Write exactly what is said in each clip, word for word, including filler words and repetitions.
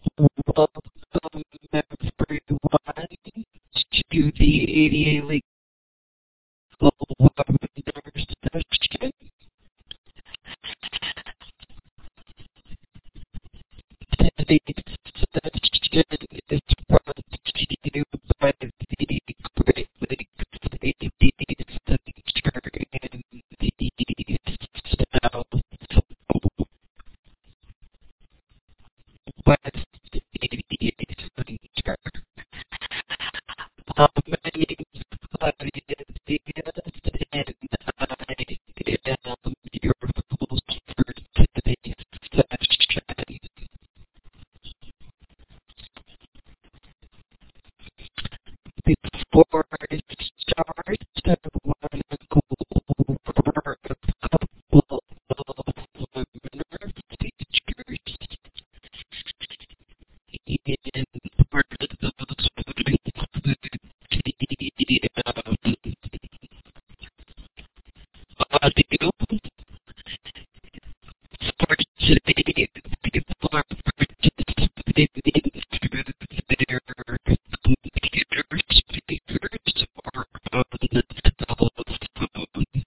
Welcome everyone to the A D A Legal Webinar session. Today's session is brought to you by the Great Lakes Safety Center in the South West eighty-eight Center. Um, my name is Claudia Diaz, and I am your host for today's session. Before I start, I want to go over a couple of webinar features. And part of those would include the um, audio for today. People are participating through their computer speakers or on the telephone. So you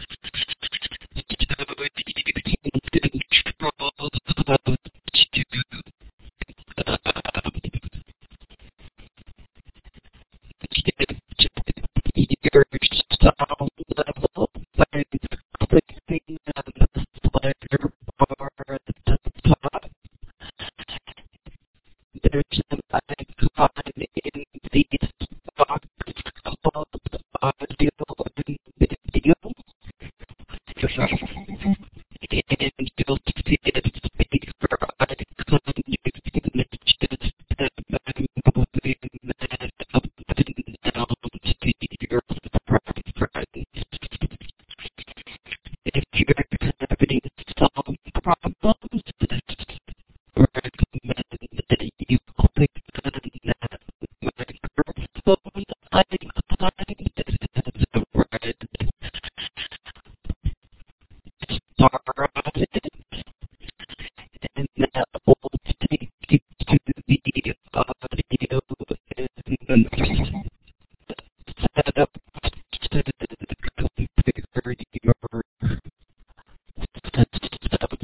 can control how to um, your sound level by clicking on the slider bar at the top. There's an icon in the box called audio and video. And you'll see a speaker icon. You can just step back and moving that up and down to your preference. If you're having some problems, I recommend that you click on that microphone icon that has a red star on it, and that will take you to the audio and setup to compare your setup.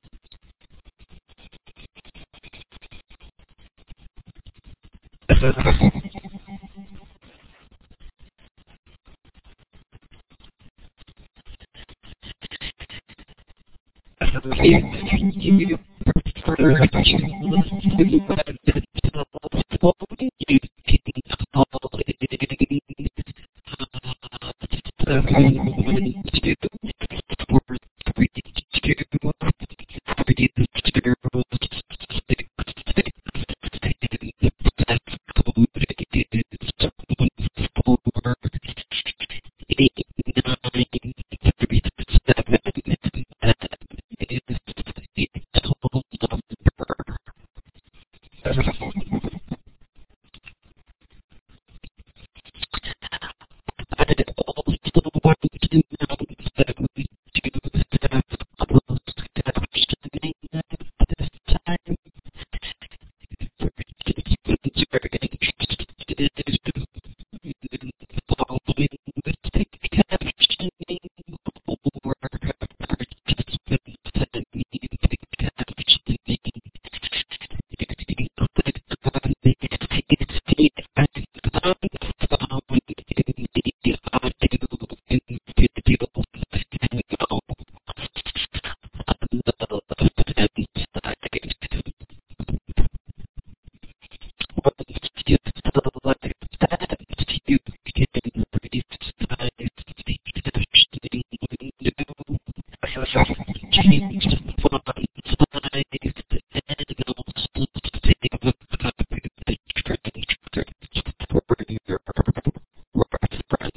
If you prefer to listen by digital phone, you can call it seven one two four three two three zero six six. That's code is four eight nine three seven. That is the total number. I'd also want to note that we do have closed captioning at this time. For participants who are interested in following with the captioning, or participants that need the captioning, you can click on the C C icon found in the audio and video panel on the left-hand side. Once you select that, you can resize the captioning window, change the font size, and also save a copy of the transcript for your reference.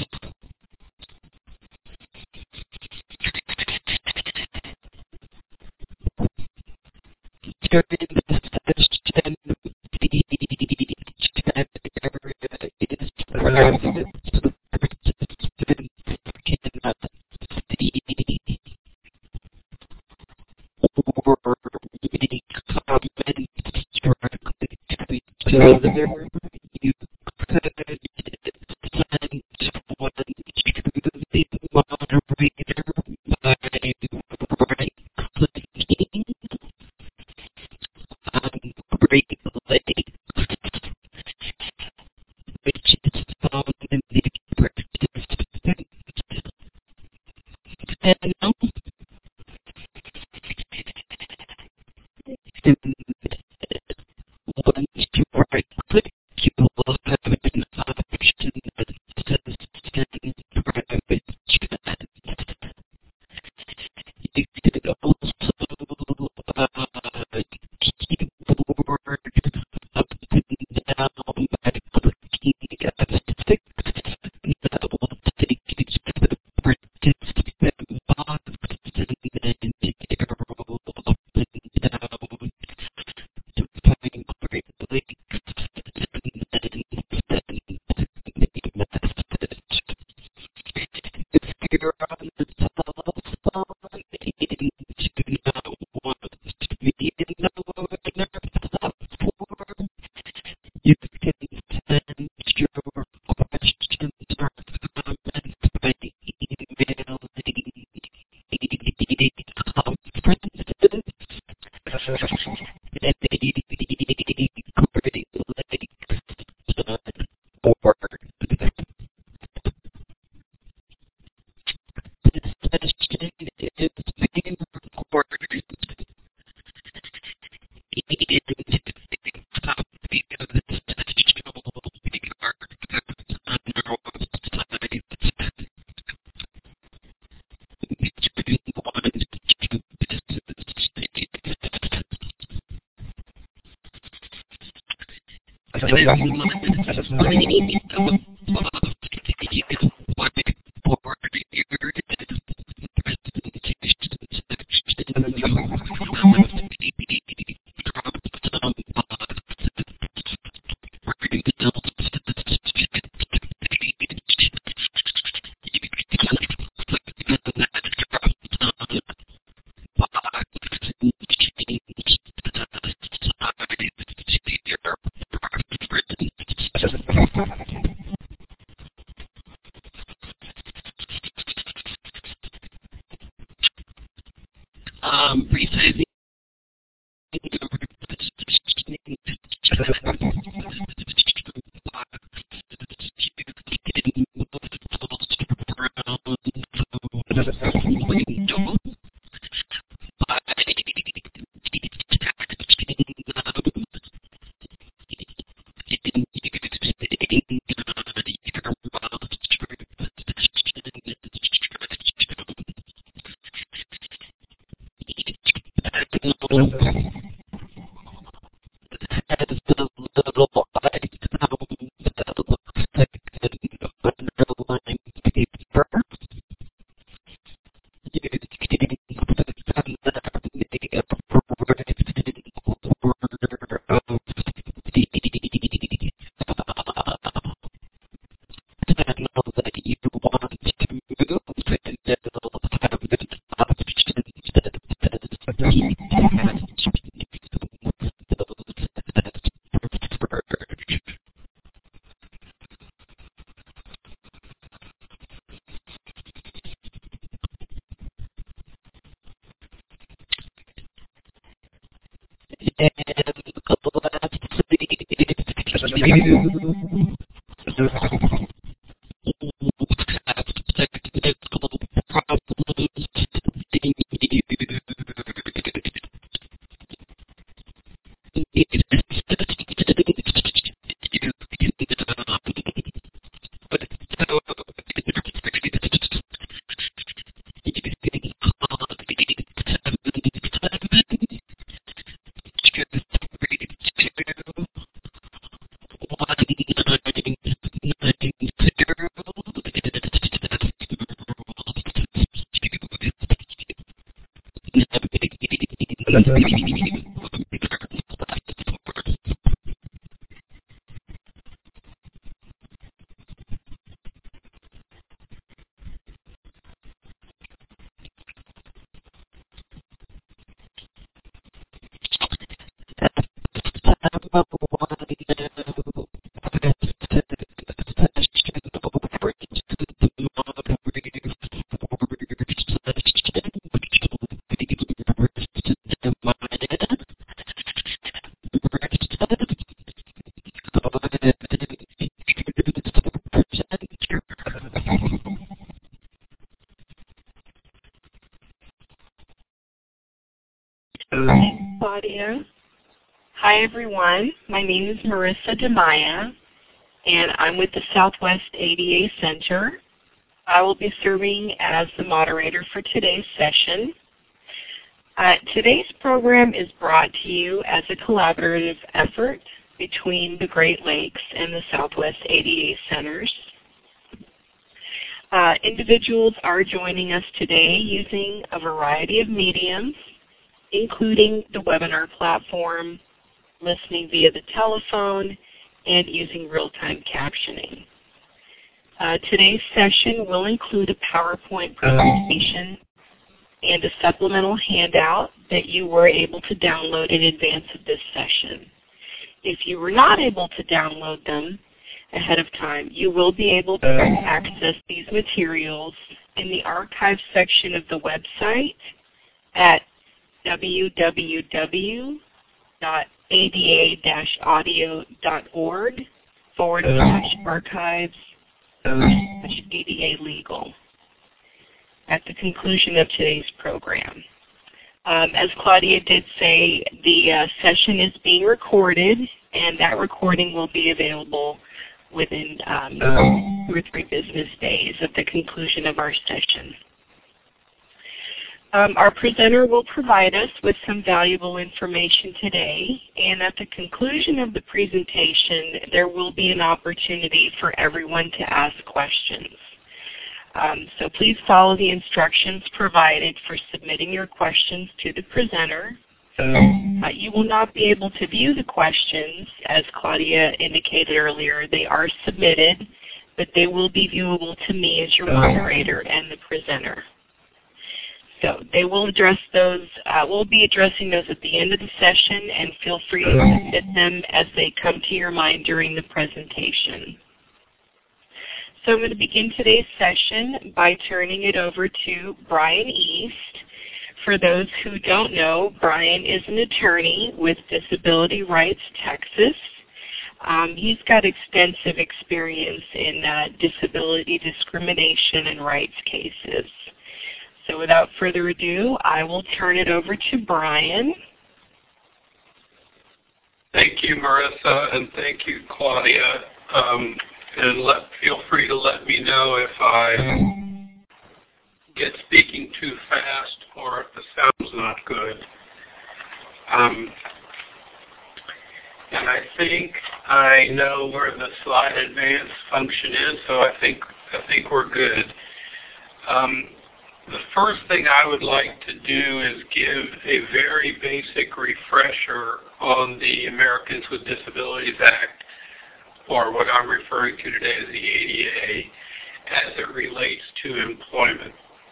During this session, the chat area is private, so participants cannot see or any comments further, you could send one to the moderator by right-clicking on Great Lakes, which is found in the participant panel. And once you right-click, you will have an option that says Send Private Chat. You could also uh, keyboard up and down by clicking at six. That will take you to the participant box and then arrow up and down to find Great Lakes and then send a message. If you're on the telephone and do not want to be in the webinar platform, you can send your questions or comments by emailing conferences at Great Lakes dot org. This session is being recorded. And a copy of this session will be archived on our website. Between one and two business days. Um, resizing as the little icon that looks like an underlined paper. You can send that in the right order of the panel that you want to move, and it'll have an option that says Keep Attached. And Claudia. Hi, everyone. My name is Marissa DeMaya, and I'm with the Southwest A D A Center. I will be serving as the moderator for today's session. Uh, today's program is brought to you as a collaborative effort between the Great Lakes and the Southwest A D A Centers. Uh, individuals are joining us today using a variety of mediums, including the webinar platform, listening via the telephone, and using real-time captioning. Uh, today's session will include a PowerPoint presentation and a supplemental handout that you were able to download in advance of this session. If you were not able to download them ahead of time, you will be able to access these materials in the archive section of the website at w w w dot a d a dash audio dot org forward slash archives slash A D A legal at the conclusion of today's program. Um, as Claudia did say, the uh, session is being recorded, and that recording will be available within um, two or three business days at the conclusion of our session. Um, our presenter will provide us with some valuable information today, and at the conclusion of the presentation, there will be an opportunity for everyone to ask questions. Um, so please follow the instructions provided for submitting your questions to the presenter. Uh, you will not be able to view the questions, as Claudia indicated earlier. They are submitted, but they will be viewable to me as your moderator and the presenter. So they will address those, uh, we'll be addressing those at the end of the session, and feel free to submit them as they come to your mind during the presentation. So I'm going to begin today's session by turning it over to Brian East. For those who don't know, Brian is an attorney with Disability Rights Texas. Um, he's got extensive experience in uh, disability discrimination and rights cases. So without further ado, I will turn it over to Brian. Thank you, Marissa, and thank you, Claudia. Um, and let, feel free to let me know if I get speaking too fast or if the sound's not good. Um, and I think I know where the slide advance function is, so I think I think we're good. Um, The first thing I would like to do is give a very basic refresher on the Americans with Disabilities Act, or what I'm referring to today as the A D A, as it relates to employment.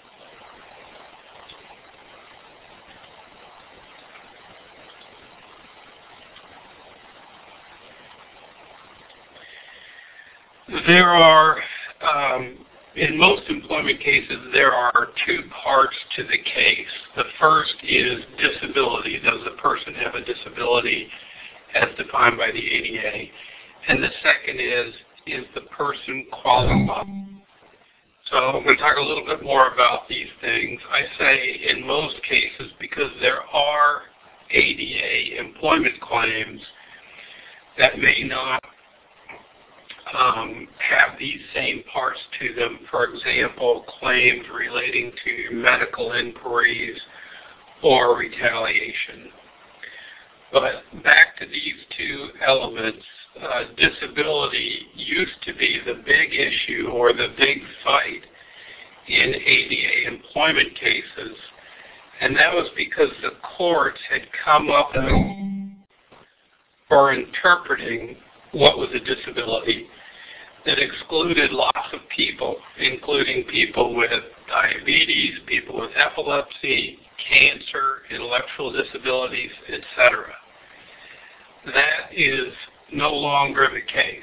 There are um, In most employment cases, there are two parts to the case. The first is disability. Does the person have a disability as defined by the A D A? And the second is, is the person qualified? So I'm going to talk a little bit more about these things. I say in most cases, because there are A D A employment claims that may not Um, have these same parts to them. For example, claims relating to medical inquiries or retaliation. But back to these two elements, uh, disability used to be the big issue or the big fight in A D A employment cases, and that was because the courts had come up with, for interpreting what was a disability, that excluded lots of people, including people with diabetes, people with epilepsy, cancer, intellectual disabilities, et cetera. that is no longer the case.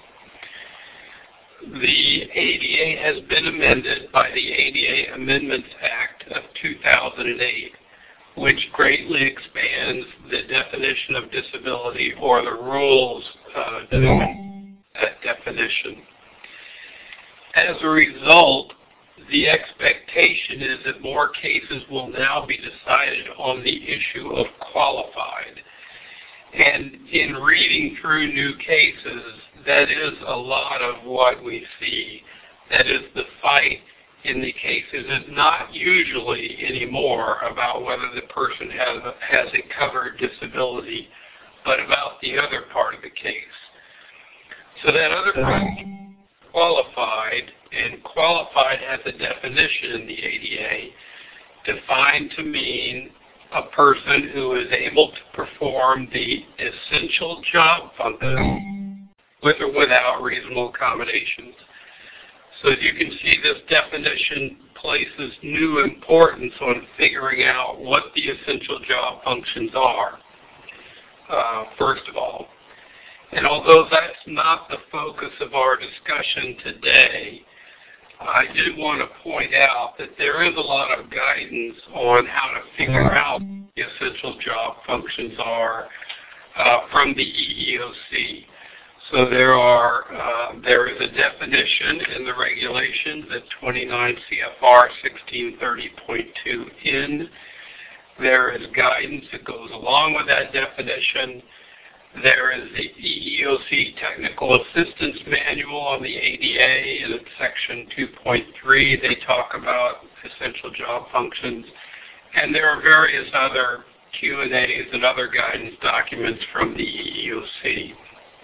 The A D A has been amended by the A D A Amendments Act of two thousand eight, which greatly expands the definition of disability or the rules uh, to that definition. As a result, the expectation is that more cases will now be decided on the issue of qualified. And in reading through new cases, that is a lot of what we see. That is, the fight in the cases is not usually anymore about whether the person has a, has a covered disability, but about the other part of the case. So that other part, qualified, and qualified has a definition in the A D A defined to mean a person who is able to perform the essential job function with or without reasonable accommodations. So as you can see, this definition places new importance on figuring out what the essential job functions are, uh, first of all. And although that's not the focus of our discussion today, I did want to point out that there is a lot of guidance on how to figure out what the essential job functions are uh, from the E E O C. So there are uh, there is a definition in the regulations at twenty-nine C F R sixteen thirty point two N. There is guidance that goes along with that definition. There is the E E O C Technical Assistance Manual on the A D A, and in Section two point three they talk about essential job functions. And there are various other Q and A's and other guidance documents from the E E O C.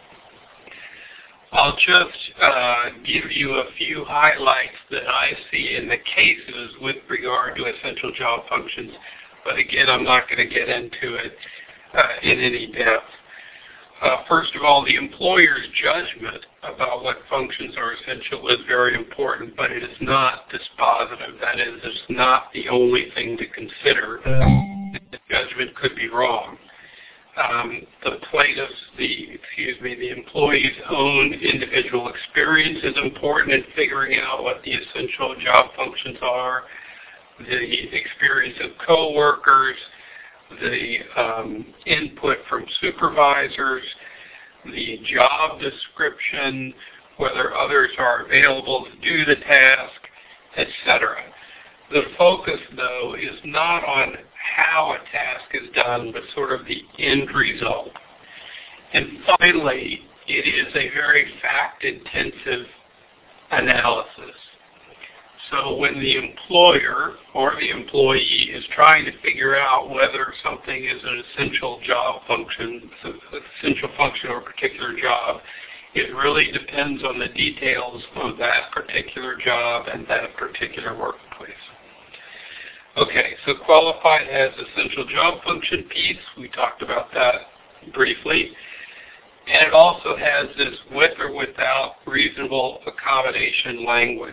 I'll just uh, give you a few highlights that I see in the cases with regard to essential job functions, but again, I'm not going to get into it uh, in any depth. Uh, first of all, the employer's judgment about what functions are essential is very important, but it is not dispositive. That is, it's not the only thing to consider. The judgment could be wrong. Um, the plaintiff's, the, excuse me, the employee's own individual experience is important in figuring out what the essential job functions are. The experience of coworkers, the um, input from supervisors, the job description, whether others are available to do the task, et cetera. The focus, though, is not on how a task is done, but sort of the end result. And finally, it is a very fact-intensive analysis. So when the employer or the employee is trying to figure out whether something is an essential job function, essential function or particular job, it really depends on the details of that particular job and that particular workplace. Okay, so qualified has essential job function piece. We talked about that briefly. And it also has this with or without reasonable accommodation language.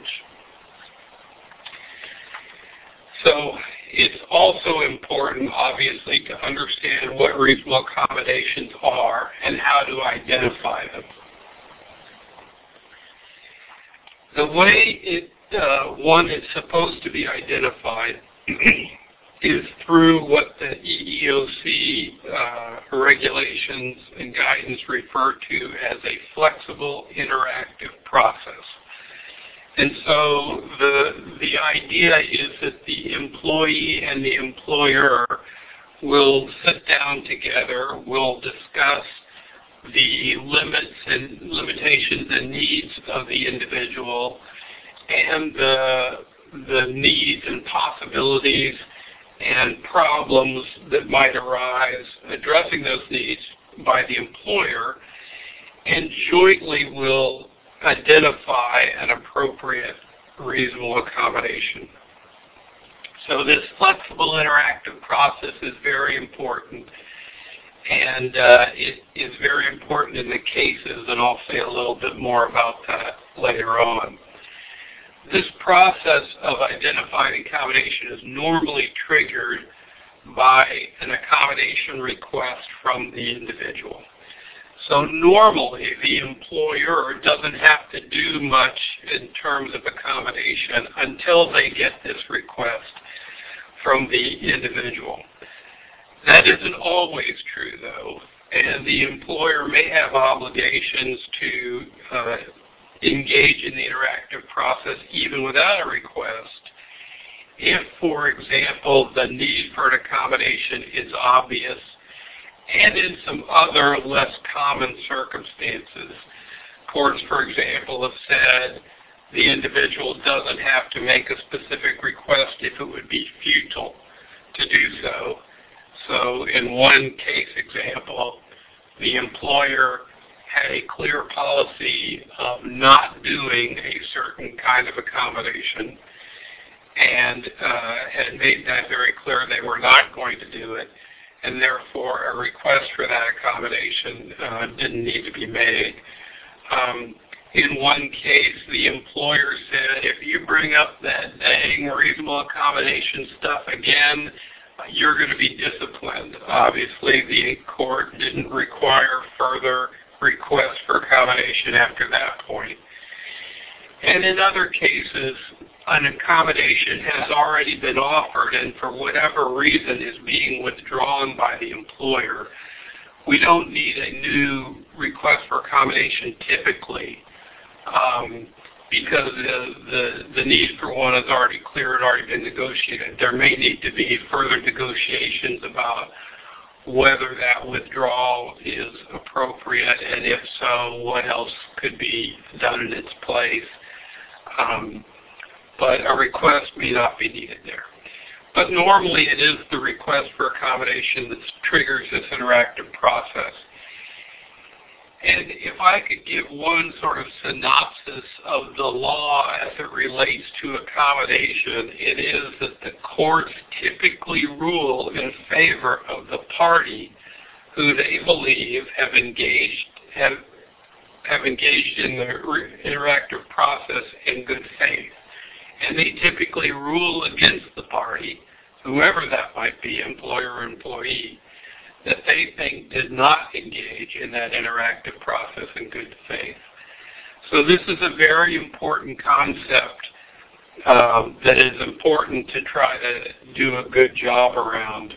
So it's also important, obviously, to understand what reasonable accommodations are and how to identify them. The way it, uh, one is supposed to be identified is through what the E E O C uh, regulations and guidance refer to as a flexible interactive process. And so the, the idea is that the employee and the employer will sit down together, will discuss the limits and limitations and needs of the individual and the, the needs and possibilities and problems that might arise, addressing those needs by the employer, and jointly will identify an appropriate reasonable accommodation. So this flexible interactive process is very important, and uh, it is very important in the cases, and I'll say a little bit more about that later on. This process of identifying accommodation is normally triggered by an accommodation request from the individual. So normally the employer doesn't have to do much in terms of accommodation until they get this request from the individual. That isn't always true, though, and the employer may have obligations to uh, engage in the interactive process even without a request if, for example, the need for an accommodation is obvious and in some other less common circumstances. Courts, for example, have said the individual doesn't have to make a specific request if it would be futile to do so. So in one case example, the employer had a clear policy of not doing a certain kind of accommodation and uh, had made that very clear they were not going to do it, and therefore a request for that accommodation uh, didn't need to be made. Um, in one case, the employer said, if you bring up that dang reasonable accommodation stuff again, you're going to be disciplined. Obviously, the court didn't require further requests for accommodation after that point. And in other cases, an accommodation has already been offered and for whatever reason is being withdrawn by the employer. We don't need a new request for accommodation typically um, because the, the, the need for one is already clear and already been negotiated. There may need to be further negotiations about whether that withdrawal is appropriate, and if so, what else could be done in its place. Um, but a request may not be needed there. But normally it is the request for accommodation that triggers this interactive process. And if I could give one sort of synopsis of the law as it relates to accommodation, it is that the courts typically rule in favor of the party who they believe have engaged have, have engaged in the interactive process in good faith. And they typically rule against the party, whoever that might be, employer or employee, that they think did not engage in that interactive process in good faith. So this is a very important concept um, that is important to try to do a good job around.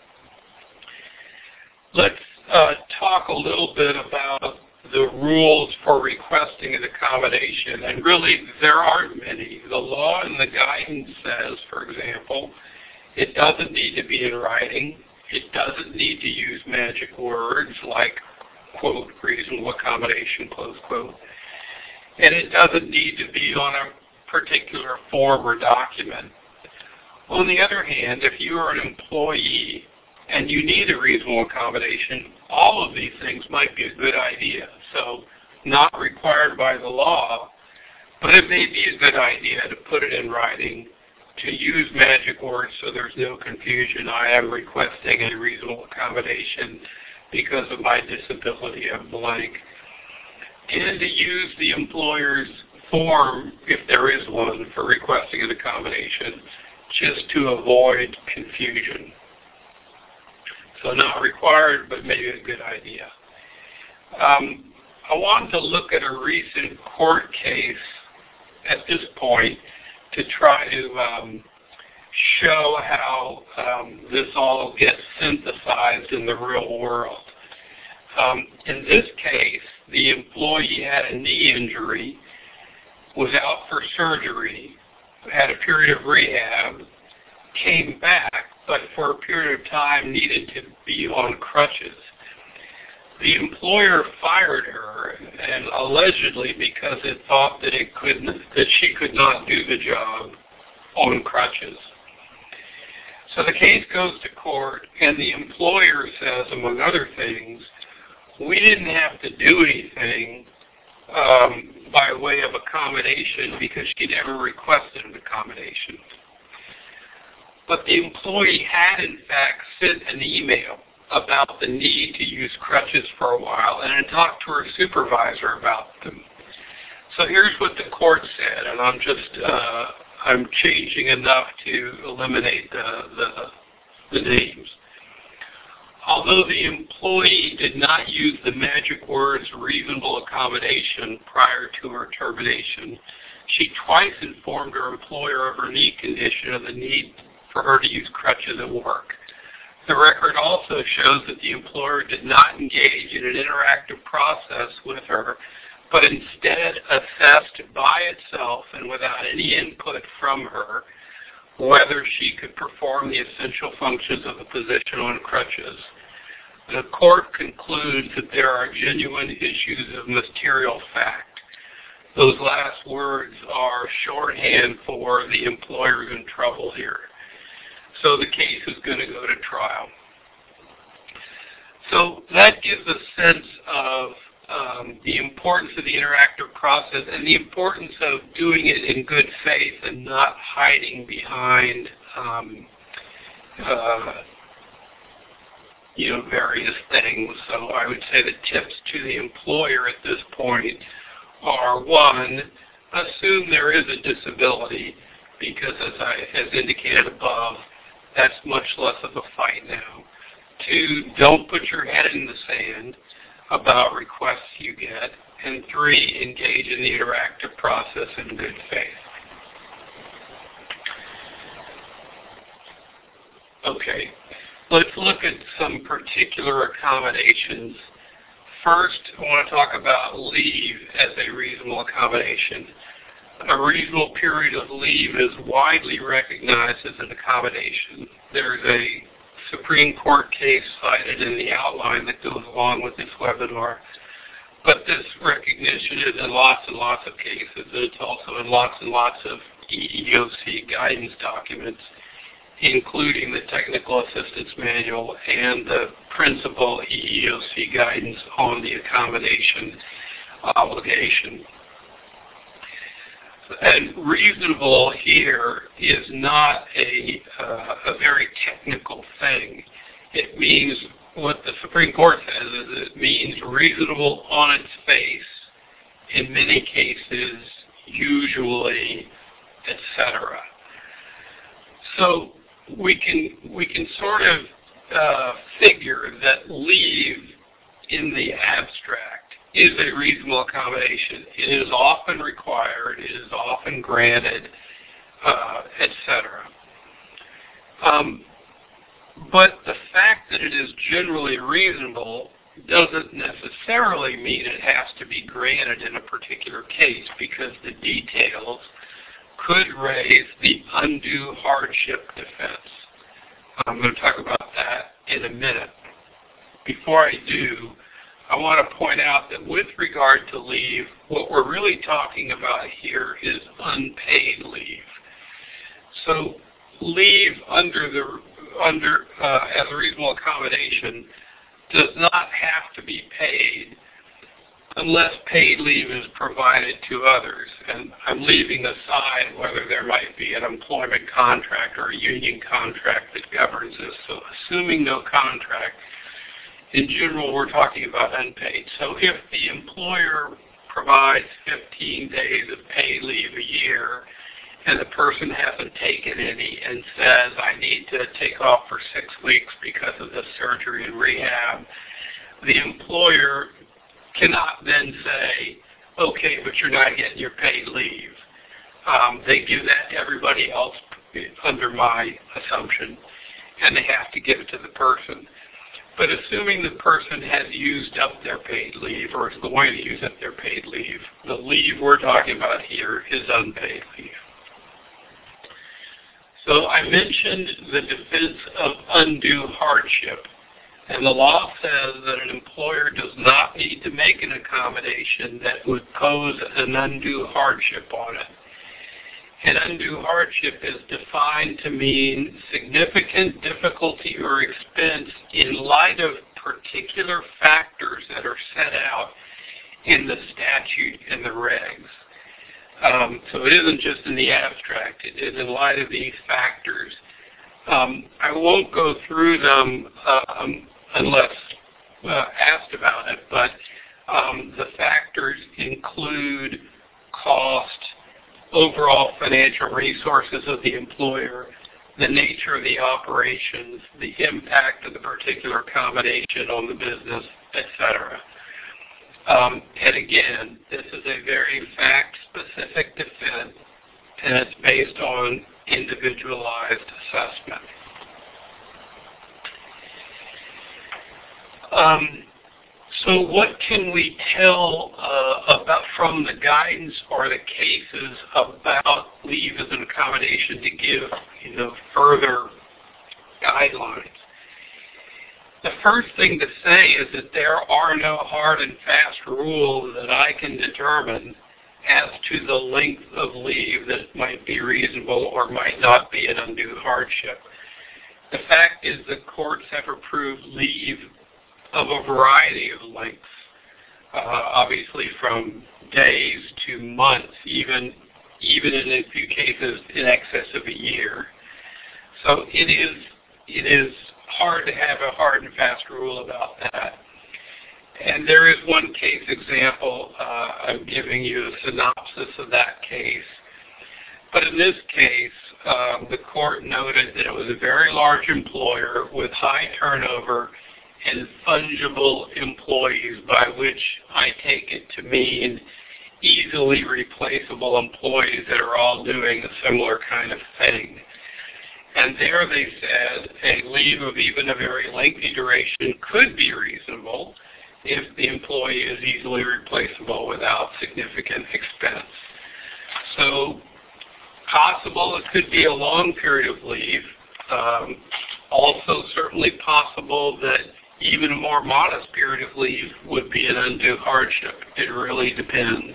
Let's uh, talk a little bit about the rules for requesting an accommodation, and really there aren't many. The law and the guidance says, for example, it doesn't need to be in writing. It doesn't need to use magic words like, quote, reasonable accommodation, close quote. And it doesn't need to be on a particular form or document. On the other hand, if you are an employee and you need a reasonable accommodation, all of these things might be a good idea. So not required by the law, but it may be a good idea to put it in writing, to use magic words so there's no confusion. I am requesting a reasonable accommodation because of my disability of blank. And to use the employer's form, if there is one, for requesting an accommodation, just to avoid confusion. So not required, but maybe a good idea. Um, I wanted to look at a recent court case at this point to try to um, show how um, this all gets synthesized in the real world. Um, in this case, the employee had a knee injury, was out for surgery, had a period of rehab, came back, but for a period of time needed to be on crutches. The employer fired her, and allegedly because it thought that it couldn't, that she could not do the job on crutches. So the case goes to court, and the employer says, among other things, we didn't have to do anything um, by way of accommodation because she never requested an accommodation. But the employee had, in fact, sent an email about the need to use crutches for a while and had talked to her supervisor about them. So here's what the court said, and I'm just, uh, I'm changing enough to eliminate the, the, the names. although the employee did not use the magic words reasonable accommodation prior to her termination, she twice informed her employer of her knee condition and the need for her to use crutches at work. The record also shows that the employer did not engage in an interactive process with her, but instead assessed by itself and without any input from her whether she could perform the essential functions of the position on crutches. The court concludes that there are genuine issues of material fact. Those last words are shorthand for the employer's in trouble here. So the case is going to go to trial. So that gives a sense of um, the importance of the interactive process and the importance of doing it in good faith and not hiding behind um, uh, you know, various things. So I would say the tips to the employer at this point are, one, assume there is a disability, because as I as indicated above, that's much less of a fight now. Two, don't put your head in the sand about requests you get. And three, engage in the interactive process in good faith. Okay, let's look at some particular accommodations. First, I want to talk about leave as a reasonable accommodation. A reasonable period of leave is widely recognized as an accommodation. There's a Supreme Court case cited in the outline that goes along with this webinar. But this recognition is in lots and lots of cases. It's also in lots and lots of E E O C guidance documents, including the Technical Assistance Manual and the principal E E O C guidance on the accommodation obligation. And reasonable here is not a, uh, a very technical thing. It means, what the Supreme Court says is it means reasonable on its face, in many cases, usually, et cetera. So we can, we can sort of uh, figure that leave in the abstract is a reasonable accommodation. It is often required, it is often granted, uh, et cetera. Um, but the fact that it is generally reasonable doesn't necessarily mean it has to be granted in a particular case, because the details could raise the undue hardship defense. I'm going to talk about that in a minute. Before I do, I want to point out that with regard to leave, what we're really talking about here is unpaid leave. So leave under the under uh, as a reasonable accommodation does not have to be paid unless paid leave is provided to others. And I'm leaving aside whether there might be an employment contract or a union contract that governs this. So assuming no contract, in general, we're talking about unpaid. So if the employer provides fifteen days of paid leave a year and the person hasn't taken any and says, I need to take off for six weeks because of the surgery and rehab, the employer cannot then say, okay, but you're not getting your paid leave. Um, they give that to everybody else under my assumption, and they have to give it to the person. But assuming the person has used up their paid leave or is going to use up their paid leave, the leave we're talking about here is unpaid leave. So I mentioned the defense of undue hardship. And the law says that an employer does not need to make an accommodation that would pose an undue hardship on it. And undue hardship is defined to mean significant difficulty or expense in light of particular factors that are set out in the statute and the regs. Um, so it isn't just in the abstract, it is in light of these factors. Um, I won't go through them um, unless uh, asked about it, but um, the factors include cost, overall financial resources of the employer, the nature of the operations, the impact of the particular accommodation on the business, et cetera. Um, and again, this is a very fact-specific defense, and it's based on individualized assessment. Um, so what can we tell uh, about from the guidance or the cases about leave as an accommodation to give, you know, further guidelines? The first thing to say is that there are no hard and fast rules that I can determine as to the length of leave that might be reasonable or might not be an undue hardship. The fact is that courts have approved leave of a variety of lengths, uh, obviously from days to months, even even in a few cases in excess of a year. So it is it is hard to have a hard and fast rule about that. And there is one case example. Uh, I'm giving you a synopsis of that case. But in this case, uh, the court noted that it was a very large employer with high turnover and fungible employees, by which I take it to mean easily replaceable employees that are all doing a similar kind of thing. And there they said a leave of even a very lengthy duration could be reasonable if the employee is easily replaceable without significant expense. So possible it could be a long period of leave. Um, also certainly possible that even a more modest period of leave would be an undue hardship. It really depends.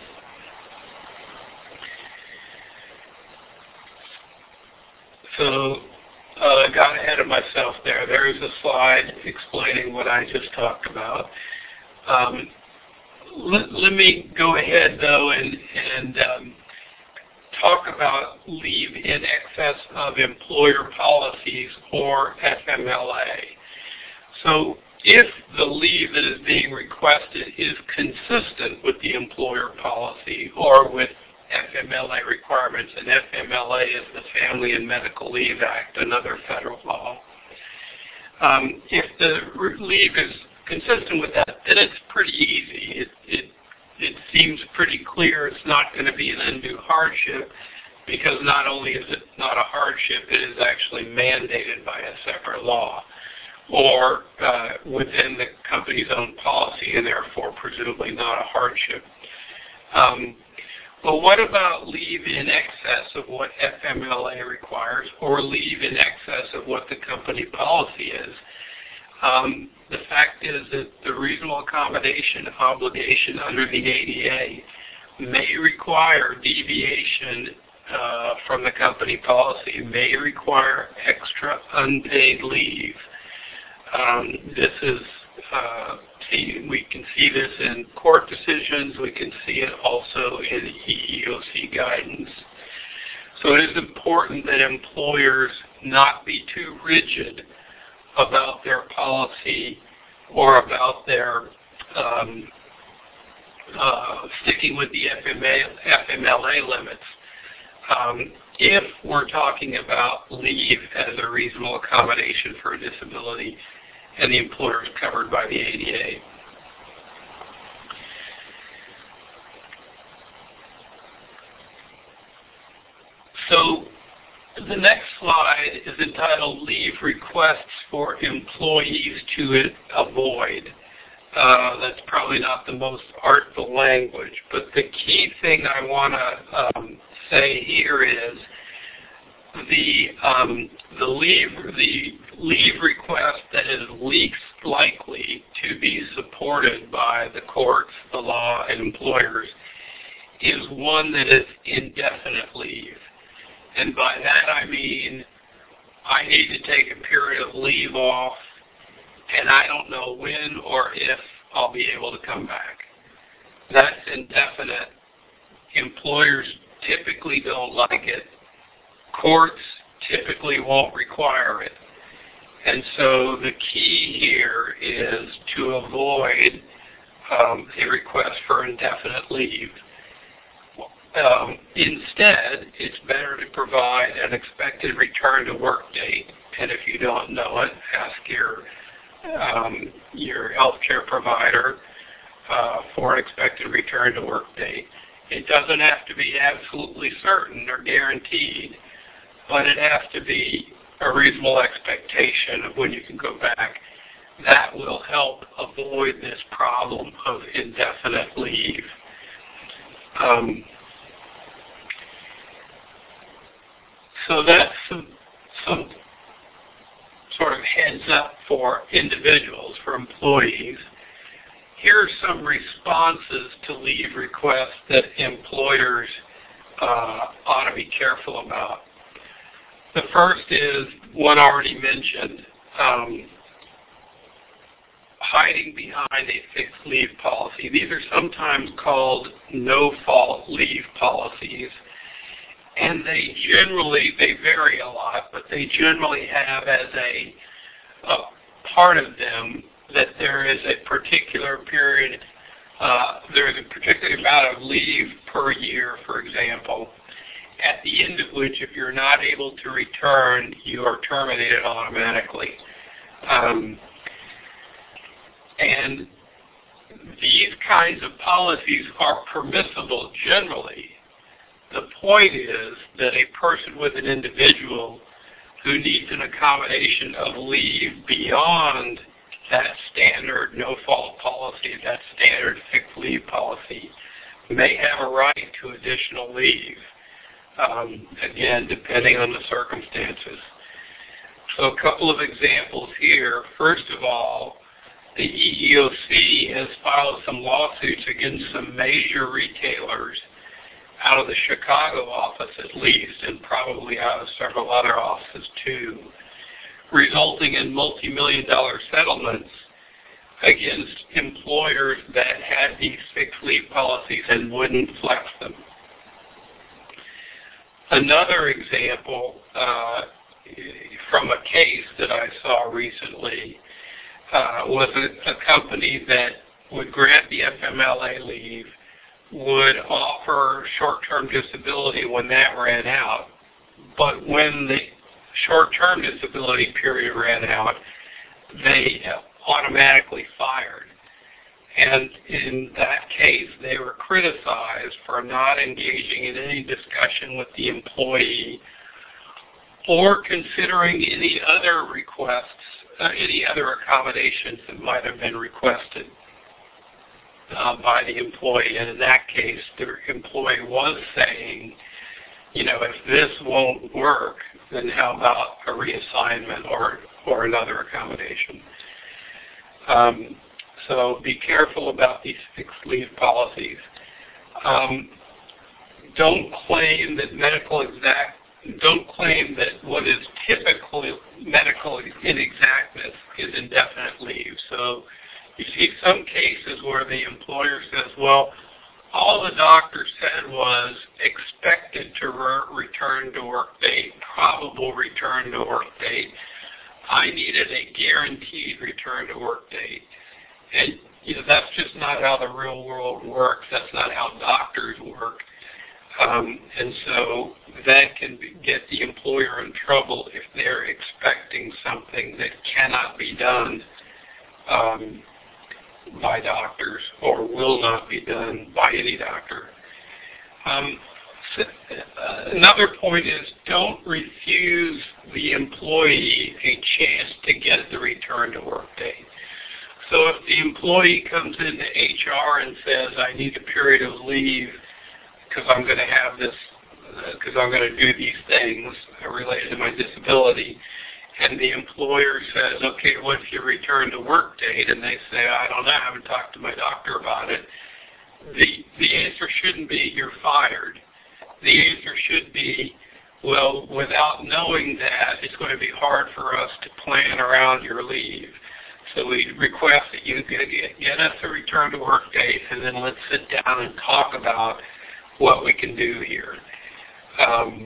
So uh, I got ahead of myself there. There's a slide explaining what I just talked about. Um, let, let me go ahead, though, and, and um, talk about leave in excess of employer policies, or F M L A. So if the leave that is being requested is consistent with the employer policy or with F M L A requirements, and F M L A is the Family and Medical Leave Act, another federal law. Um, if the leave is consistent with that, then it's pretty easy. It, it, it seems pretty clear it's not going to be an undue hardship, because not only is it not a hardship, it is actually mandated by a separate law, or uh, within the company's own policy, and therefore presumably not a hardship. Um, well, what about leave in excess of what F M L A requires, or leave in excess of what the company policy is? Um, the fact is that the reasonable accommodation obligation under the A D A may require deviation uh, from the company policy, may require extra unpaid leave. Um, this is, uh, see, we can see this in court decisions. We can see it also in E E O C guidance. So it is important that employers not be too rigid about their policy or about their um, uh, sticking with the F M L A limits. Um, if we're talking about leave as a reasonable accommodation for a disability, and the employer is covered by the A D A. So the next slide is entitled Leave Requests for Employees to Avoid. Uh, that's probably not the most artful language, but the key thing I want to um, say here is the um, the leave the leave request that is least likely to be supported by the courts, the law, and employers is one that is indefinite leave. And by that I mean I need to take a period of leave off, and I don't know when or if I'll be able to come back. That's indefinite. Employers typically don't like it. Courts typically won't require it. And so the key here is to avoid um, a request for indefinite leave. Um, instead, it's better to provide an expected return to work date, and if you don't know it, ask your um, your healthcare provider uh, for an expected return to work date. It doesn't have to be absolutely certain or guaranteed, but it has to be a reasonable expectation of when you can go back. That will help avoid this problem of indefinite leave. Um, so that's some, some sort of heads up for individuals, for employees. Here are some responses to leave requests that employers uh, ought to be careful about. The first is one already mentioned, um, hiding behind a fixed leave policy. These are sometimes called no-fault leave policies, and they generally, they vary a lot, but they generally have as a, a part of them that there is a particular period, uh, there is a particular amount of leave per year, for example, at the end of which, if you're not able to return, you are terminated automatically. Um, and these kinds of policies are permissible generally. The point is that a person with an individual who needs an accommodation of leave beyond that standard no-fault policy, that standard fixed leave policy, may have a right to additional leave, um, again, depending on the circumstances. So a couple of examples here. First of all, the E E O C has filed some lawsuits against some major retailers out of the Chicago office at least, and probably out of several other offices too, resulting in multi-million dollar settlements against employers that had these fixed leave policies and wouldn't flex them. Another example uh, from a case that I saw recently uh, was a, a company that would grant the F M L A leave, would offer short-term disability when that ran out, but when the short-term disability period ran out, they automatically fired. And in that case, they were criticized for not engaging in any discussion with the employee or considering any other requests, uh, any other accommodations that might have been requested uh, by the employee. And in that case, the employee was saying, you know, if this won't work, then how about a reassignment or, or another accommodation? Um, so be careful about these fixed leave policies. Um, don't claim that medical exact, don't claim that what is typically medical inexactness is indefinite leave. So you see some cases where the employer says, well, all the doctor said was expected to re- return to work date, probable return to work date. I needed a guaranteed return to work date. And, you know, that's just not how the real world works. That's not how doctors work. Um, and so that can be, get the employer in trouble if they're expecting something that cannot be done um, by doctors or will not be done by any doctor. Um, so, uh, another point is don't refuse the employee a chance to get the return to work date. So if the employee comes into H R and says, I need a period of leave because I'm going to have this, because uh, I'm going to do these things related to my disability, and the employer says, okay, what's your return to work date? And they say, I don't know, I haven't talked to my doctor about it. The, the answer shouldn't be, you're fired. The answer should be, well, without knowing that, it's going to be hard for us to plan around your leave. So we request that you get, get us a return to work date, and then let's sit down and talk about what we can do here. Um,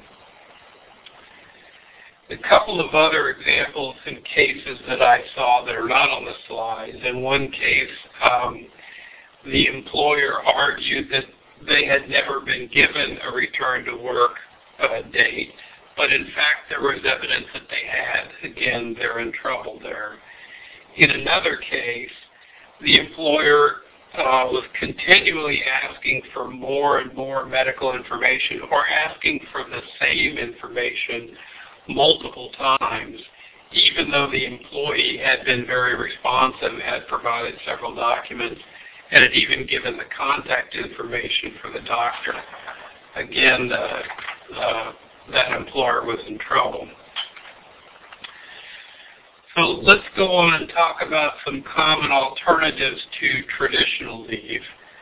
a couple of other examples in cases that I saw that are not on the slides. In one case, um, the employer argued that they had never been given a return to work uh, date, but in fact there was evidence that they had. Again, they're in trouble there. In another case, the employer uh, was continually asking for more and more medical information, or asking for the same information multiple times, even though the employee had been very responsive, had provided several documents, and had even given the contact information for the doctor. Again, uh, uh, that employer was in trouble. So let's go on and talk about some common alternatives to traditional leave.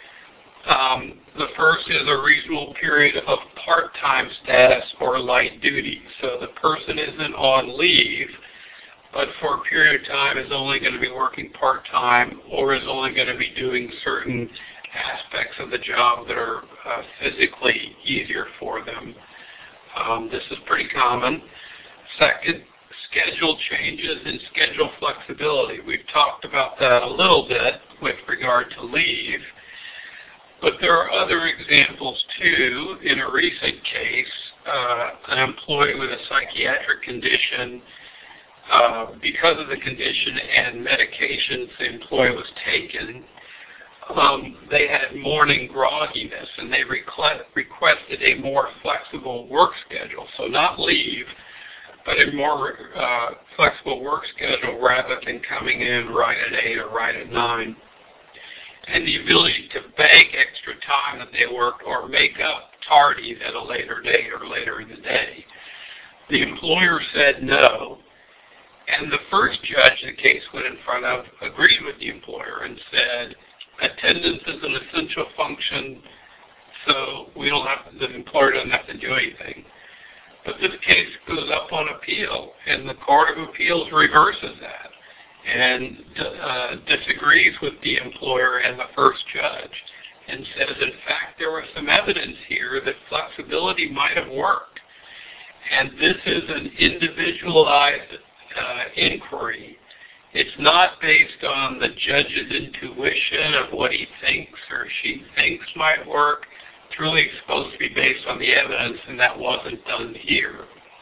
Um, the first is a reasonable period of part-time status or light duty. So the person isn't on leave, but for a period of time is only going to be working part-time, or is only going to be doing certain aspects of the job that are uh, physically easier for them. Um, this is pretty common. Second, schedule changes and schedule flexibility. We've talked about that a little bit with regard to leave, but there are other examples too. In a recent case, uh, an employee with a psychiatric condition, uh, because of the condition and medications the employee was taking, um, they had morning grogginess, and they request, requested a more flexible work schedule. So not leave, but a more uh, flexible work schedule rather than coming in right at eight or right at nine. And the ability to bank extra time that they worked or make up tardies at a later date or later in the day. The employer said no, and the first judge the case went in front of agreed with the employer and said, attendance is an essential function, so we don't have to, the employer doesn't have to do anything. But this case goes up on appeal, and the Court of Appeals reverses that and uh, disagrees with the employer and the first judge and says, in fact, there was some evidence here that flexibility might have worked. And this is an individualized uh, inquiry. It's not based on the judge's intuition of what he thinks or she thinks might work. It's really supposed to be based on the evidence, and that wasn't done here.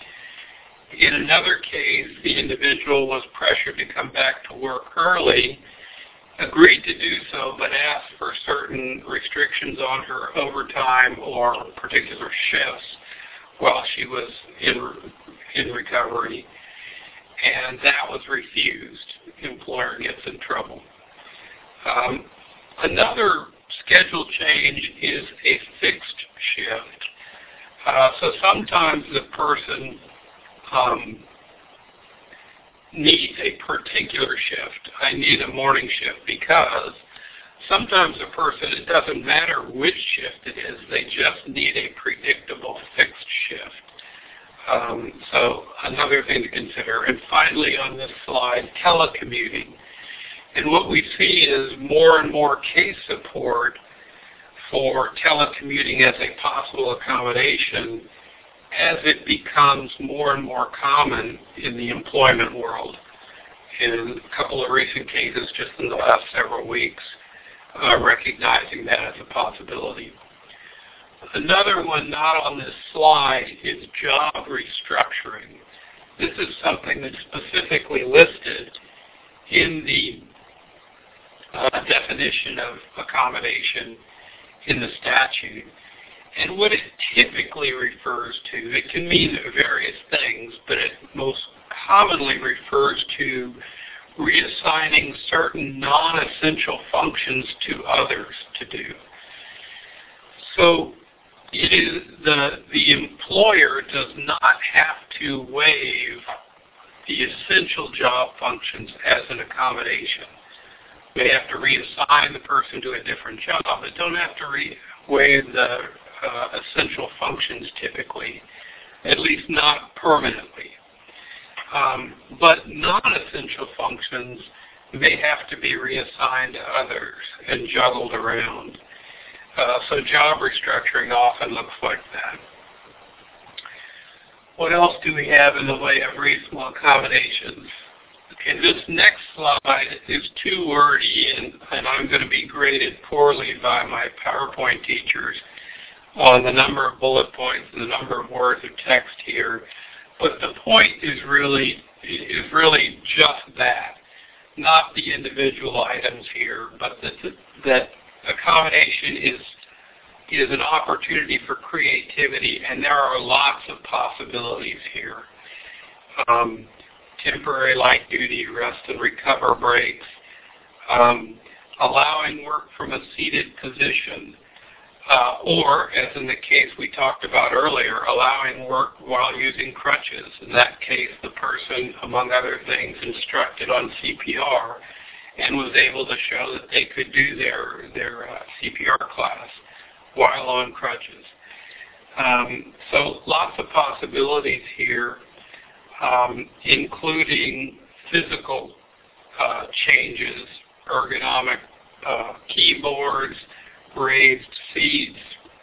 In another case, the individual was pressured to come back to work early, agreed to do so, but asked for certain restrictions on her overtime or particular shifts while she was in, in recovery, and that was refused. The employer gets in trouble. Um, another schedule change is a fixed shift. Uh, so sometimes the person um, needs a particular shift. I need a morning shift because sometimes a person, it doesn't matter which shift it is, they just need a predictable fixed shift. Um, so another thing to consider. And finally on this slide, telecommuting. And what we see is more and more case support for telecommuting as a possible accommodation as it becomes more and more common in the employment world. In a couple of recent cases just in the last several weeks, uh, recognizing that as a possibility. Another one not on this slide is job restructuring. This is something that's specifically listed in the uh, definition of accommodation in the statute. And what it typically refers to, it can mean various things, but it most commonly refers to reassigning certain non-essential functions to others to do. So it is the, the employer does not have to waive the essential job functions as an accommodation. They have to reassign the person to a different job, but don't have to re- waive the uh, essential functions typically, at least not permanently. Um, but non-essential functions may have to be reassigned to others and juggled around. Uh, so job restructuring often looks like that. What else do we have in the way of reasonable accommodations? Okay, this next slide is too wordy, and, and I'm going to be graded poorly by my PowerPoint teachers on the number of bullet points and the number of words of text here. But the point is really is really just that, not the individual items here, but that that accommodation is is an opportunity for creativity, and there are lots of possibilities here. Um, temporary light duty, rest and recover breaks, um, allowing work from a seated position, uh, or, as in the case we talked about earlier, allowing work while using crutches. In that case, the person, among other things, instructed on C P R and was able to show that they could do their, their uh, C P R class while on crutches. Um, so lots of possibilities here. Um, including physical uh, changes, ergonomic uh, keyboards, raised seats,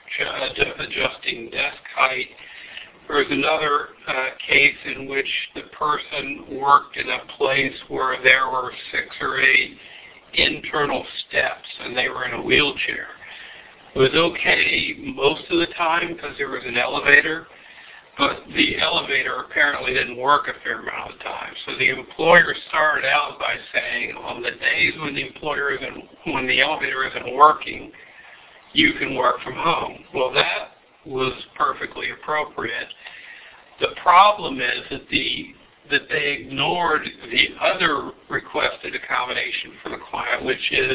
adjusting desk height. There's another uh, case in which the person worked in a place where there were six or eight internal steps and they were in a wheelchair. It was okay most of the time because there was an elevator, but the elevator apparently didn't work a fair amount of time. So the employer started out by saying, on the days when the employer isn't, when the elevator isn't working, you can work from home. Well, that was perfectly appropriate. The problem is that the that they ignored the other requested accommodation for the client, which is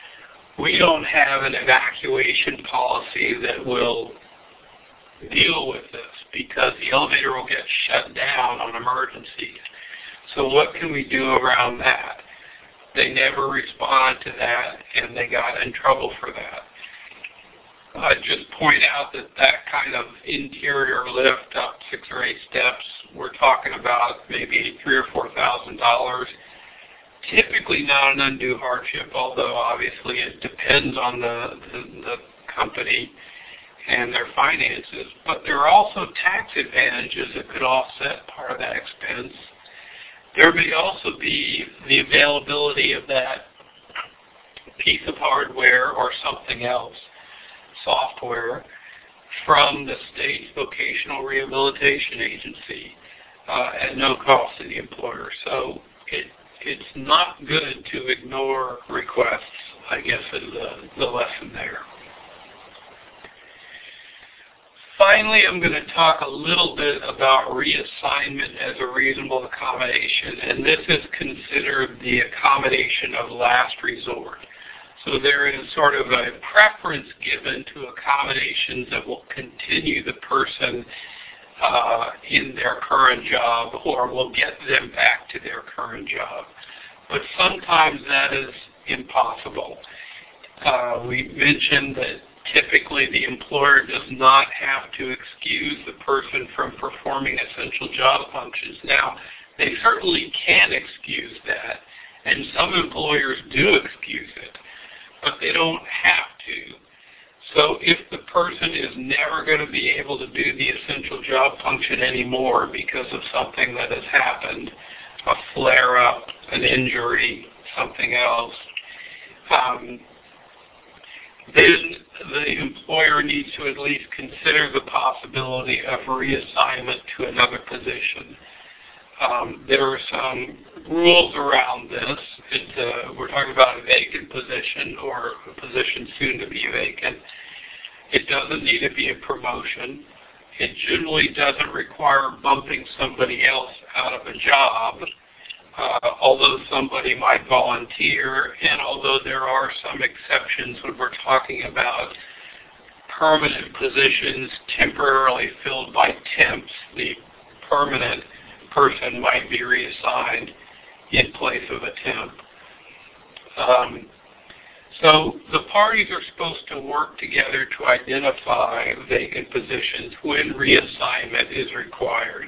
we don't have an evacuation policy that will deal with this because the elevator will get shut down on emergencies. So what can we do around that? They never respond to that, and they got in trouble for that. I'd just point out that that kind of interior lift up six or eight steps, we're talking about maybe three or four thousand dollars. Typically not an undue hardship, although obviously it depends on the, the, the company and their finances, but there are also tax advantages that could offset part of that expense. There may also be the availability of that piece of hardware or something else, software, from the state's vocational rehabilitation agency uh, at no cost to the employer. So it, it's not good to ignore requests, I guess, is the, the lesson there. Finally, I'm going to talk a little bit about reassignment as a reasonable accommodation, and this is considered the accommodation of last resort. So there is sort of a preference given to accommodations that will continue the person uh, in their current job or will get them back to their current job. But sometimes that is impossible. Uh, we mentioned that typically the employer does not have to excuse the person from performing essential job functions. Now, they certainly can excuse that, and some employers do excuse it, but they don't have to. So if the person is never going to be able to do the essential job function anymore because of something that has happened, a flare-up, an injury, something else, um, then the employer needs to at least consider the possibility of reassignment to another position. Um, there are some rules around this. It's a, we're talking about a vacant position or a position soon to be vacant. It doesn't need to be a promotion. It generally doesn't require bumping somebody else out of a job, uh, although somebody might volunteer, and although there are some exceptions when we're talking about permanent positions temporarily filled by temps, the permanent person might be reassigned in place of a temp. Um, so the parties are supposed to work together to identify vacant positions when reassignment is required.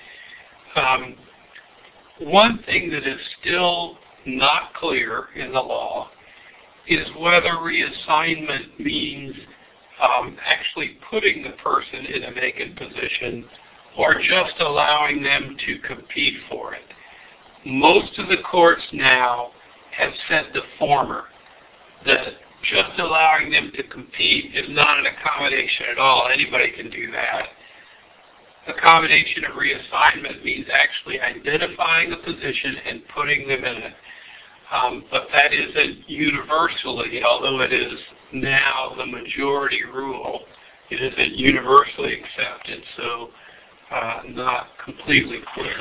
Um, one thing that is still not clear in the law is whether reassignment means um, actually putting the person in a vacant position or just allowing them to compete for it. most of the courts now have said the former, that just allowing them to compete is not an accommodation at all. Anybody can do that. Accommodation of reassignment means actually identifying a position and putting them in it. Um, but that isn't universally, although it is now the majority rule, it isn't universally accepted, so uh, not completely clear.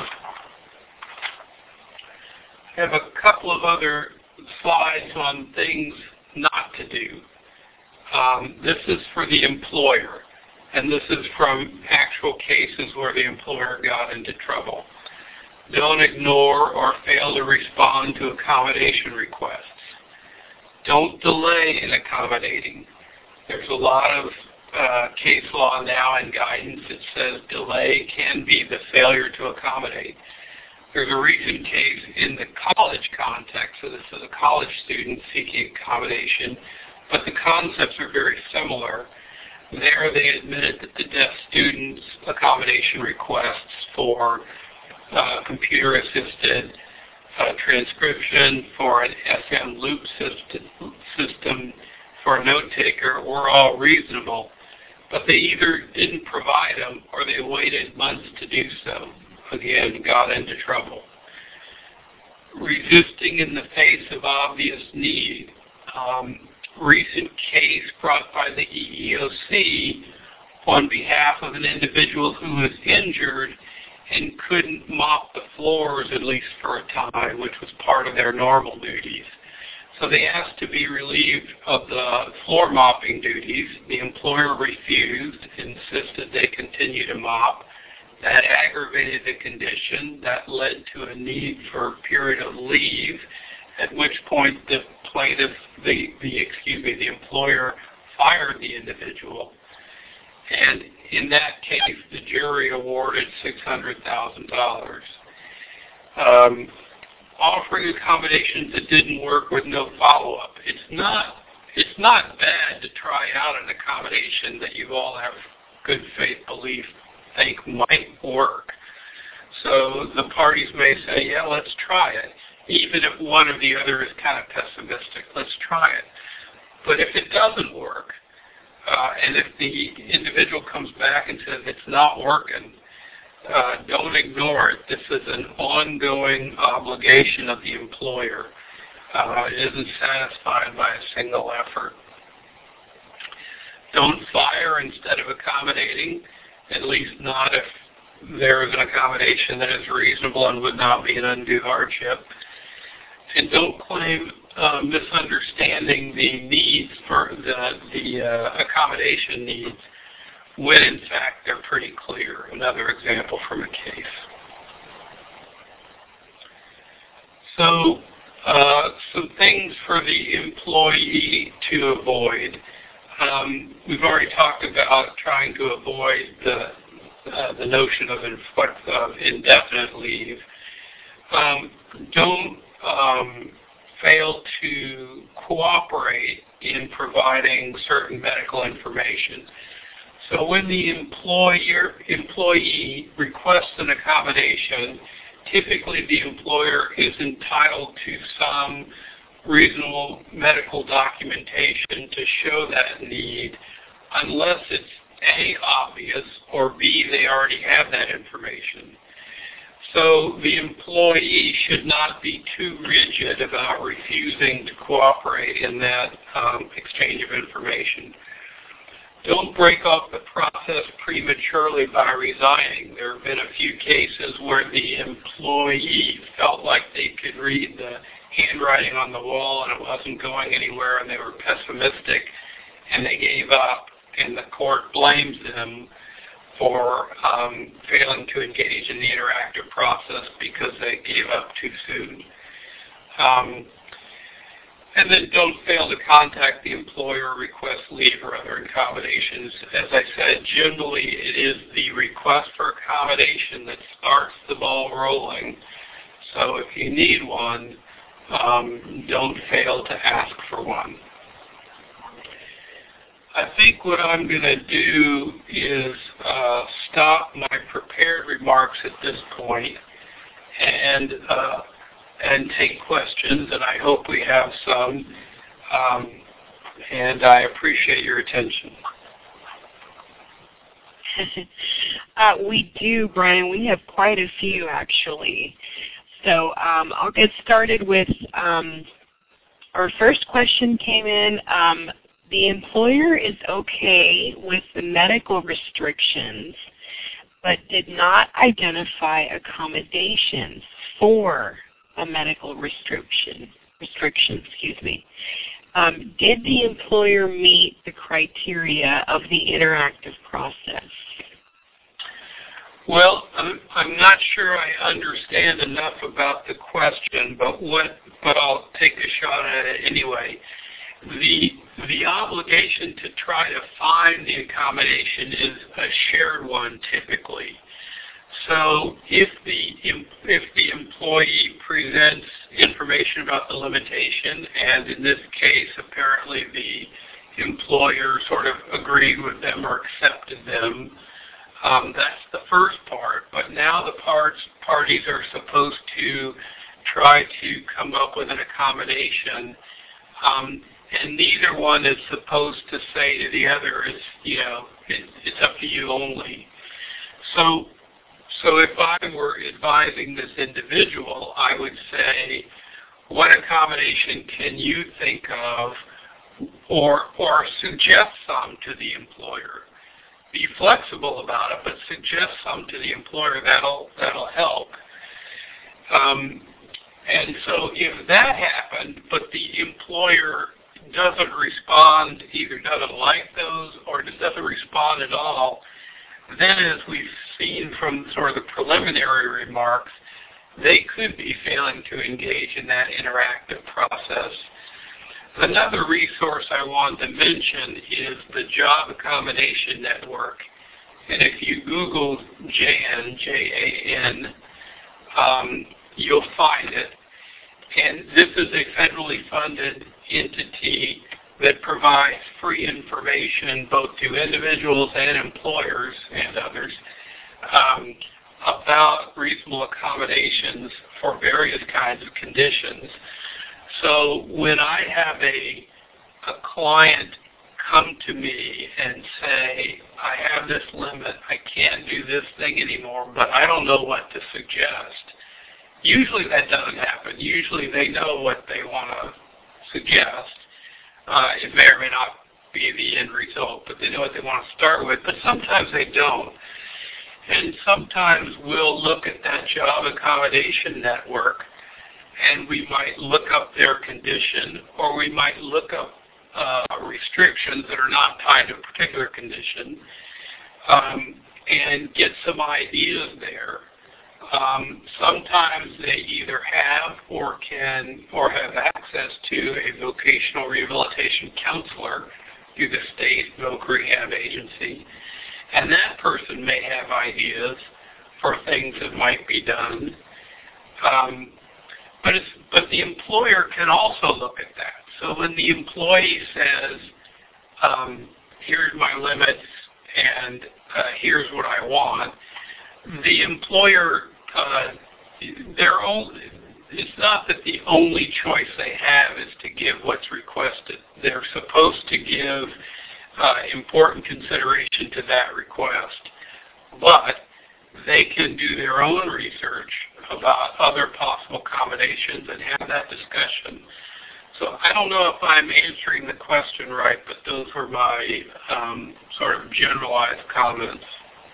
I have a couple of other slides on things not to do. Um, this is for the employer, and this is from actual cases where the employer got into trouble. Don't ignore or fail to respond to accommodation requests. Don't delay in accommodating. There's a lot of uh, case law now and guidance that says delay can be the failure to accommodate. There's a recent case in the college context, so this is a college student seeking accommodation, but the concepts are very similar. There they admitted that the deaf students' accommodation requests for uh, computer-assisted uh, transcription, for an S M loop system, system for a note-taker were all reasonable, but they either didn't provide them or they waited months to do so. Again, got into trouble. Resisting in the face of obvious need. Um, recent case brought by the E E O C on behalf of an individual who was injured and couldn't mop the floors, at least for a time, which was part of their normal duties. So they asked to be relieved of the floor mopping duties. The employer refused, insisted they continue to mop. That aggravated the condition. That led to a need for a period of leave, at which point the plaintiff, the, the excuse me, the employer fired the individual. And in that case, the jury awarded six hundred thousand dollars. Um, offering accommodations that didn't work with no follow-up. It's not, it's not bad to try out an accommodation that you all have good faith belief think might work. So the parties may say, yeah, let's try it. Even if one or the other is kind of pessimistic, let's try it. But if it doesn't work, uh, and if the individual comes back and says it's not working, uh, don't ignore it. This is an ongoing obligation of the employer. Uh, it isn't satisfied by a single effort. Don't fire instead of accommodating, at least not if there is an accommodation that is reasonable and would not be an undue hardship. And don't claim uh, misunderstanding the needs for the, the uh, accommodation needs when in fact they're pretty clear. Another example from a case. So uh, some things for the employee to avoid. Um, we've already talked about trying to avoid the uh, the notion of, inflict, of indefinite leave. Um, don't um, fail to cooperate in providing certain medical information. So when the employer employee requests an accommodation, typically the employer is entitled to some reasonable medical documentation to show that need, unless it's A, obvious, or B, they already have that information. So the employee should not be too rigid about refusing to cooperate in that um, exchange of information. Don't break off the process prematurely by resigning. There have been a few cases where the employee felt like they could read the handwriting on the wall and it wasn't going anywhere and they were pessimistic and they gave up, and the court blames them for um, failing to engage in the interactive process because they gave up too soon. Um, and then don't fail to contact the employer, request leave or other accommodations. As I said, generally it is the request for accommodation that starts the ball rolling. So if you need one, Um, don't fail to ask for one. I think what I'm going to do is uh, stop my prepared remarks at this point and uh, and take questions, and I hope we have some. Um, and I appreciate your attention. uh, we do, Brian. We have quite a few, actually. So um, I'll get started with um, our first question came in. Um, the employer is okay with the medical restrictions, but did not identify accommodations for a medical restriction. Restriction, excuse me. Um, did the employer meet the criteria of the interactive process? Well, I'm, I'm not sure I understand enough about the question, but what, but I'll take a shot at it anyway. The the obligation to try to find the accommodation is a shared one typically. So if the if the employee presents information about the limitation, and in this case apparently the employer sort of agreed with them or accepted them, um, that's the first part. But now the parts parties are supposed to try to come up with an accommodation, um, and neither one is supposed to say to the other, "It's you know it, it's up to you only." So. So if I were advising this individual, I would say, what accommodation can you think of, or or suggest some to the employer? Be flexible about it, but suggest some to the employer. That'll that'll help. Um, and so if that happened, but the employer doesn't respond, either doesn't like those or doesn't respond at all, then as we've seen from sort of the preliminary remarks, they could be failing to engage in that interactive process. Another resource I want to mention is the Job Accommodation Network. And if you Google J N, J A N, um, you'll find it. And this is a federally funded entity that provides free information both to individuals and employers and others um, about reasonable accommodations for various kinds of conditions. So when I have a, a client come to me and say, I have this limit, I can't do this thing anymore, but I don't know what to suggest, usually that doesn't happen. Usually they know what they want to suggest. Uh, it may or may not be the end result, but they know what they want to start with. But sometimes they don't. And sometimes we'll look at that job accommodation network, and we might look up their condition, or we might look up uh, restrictions that are not tied to a particular condition, um, and get some ideas there. Um, sometimes they either have or can or have access to a vocational rehabilitation counselor through the state voc rehab agency, and that person may have ideas for things that might be done. Um, but it's, but the employer can also look at that. So when the employee says, um, "Here's my limits, and uh, here's what I want," the employer Uh, their own, it's not that the only choice they have is to give what's requested. They're supposed to give uh, important consideration to that request. But they can do their own research about other possible accommodations and have that discussion. So I don't know if I'm answering the question right, but those were my um, sort of generalized comments.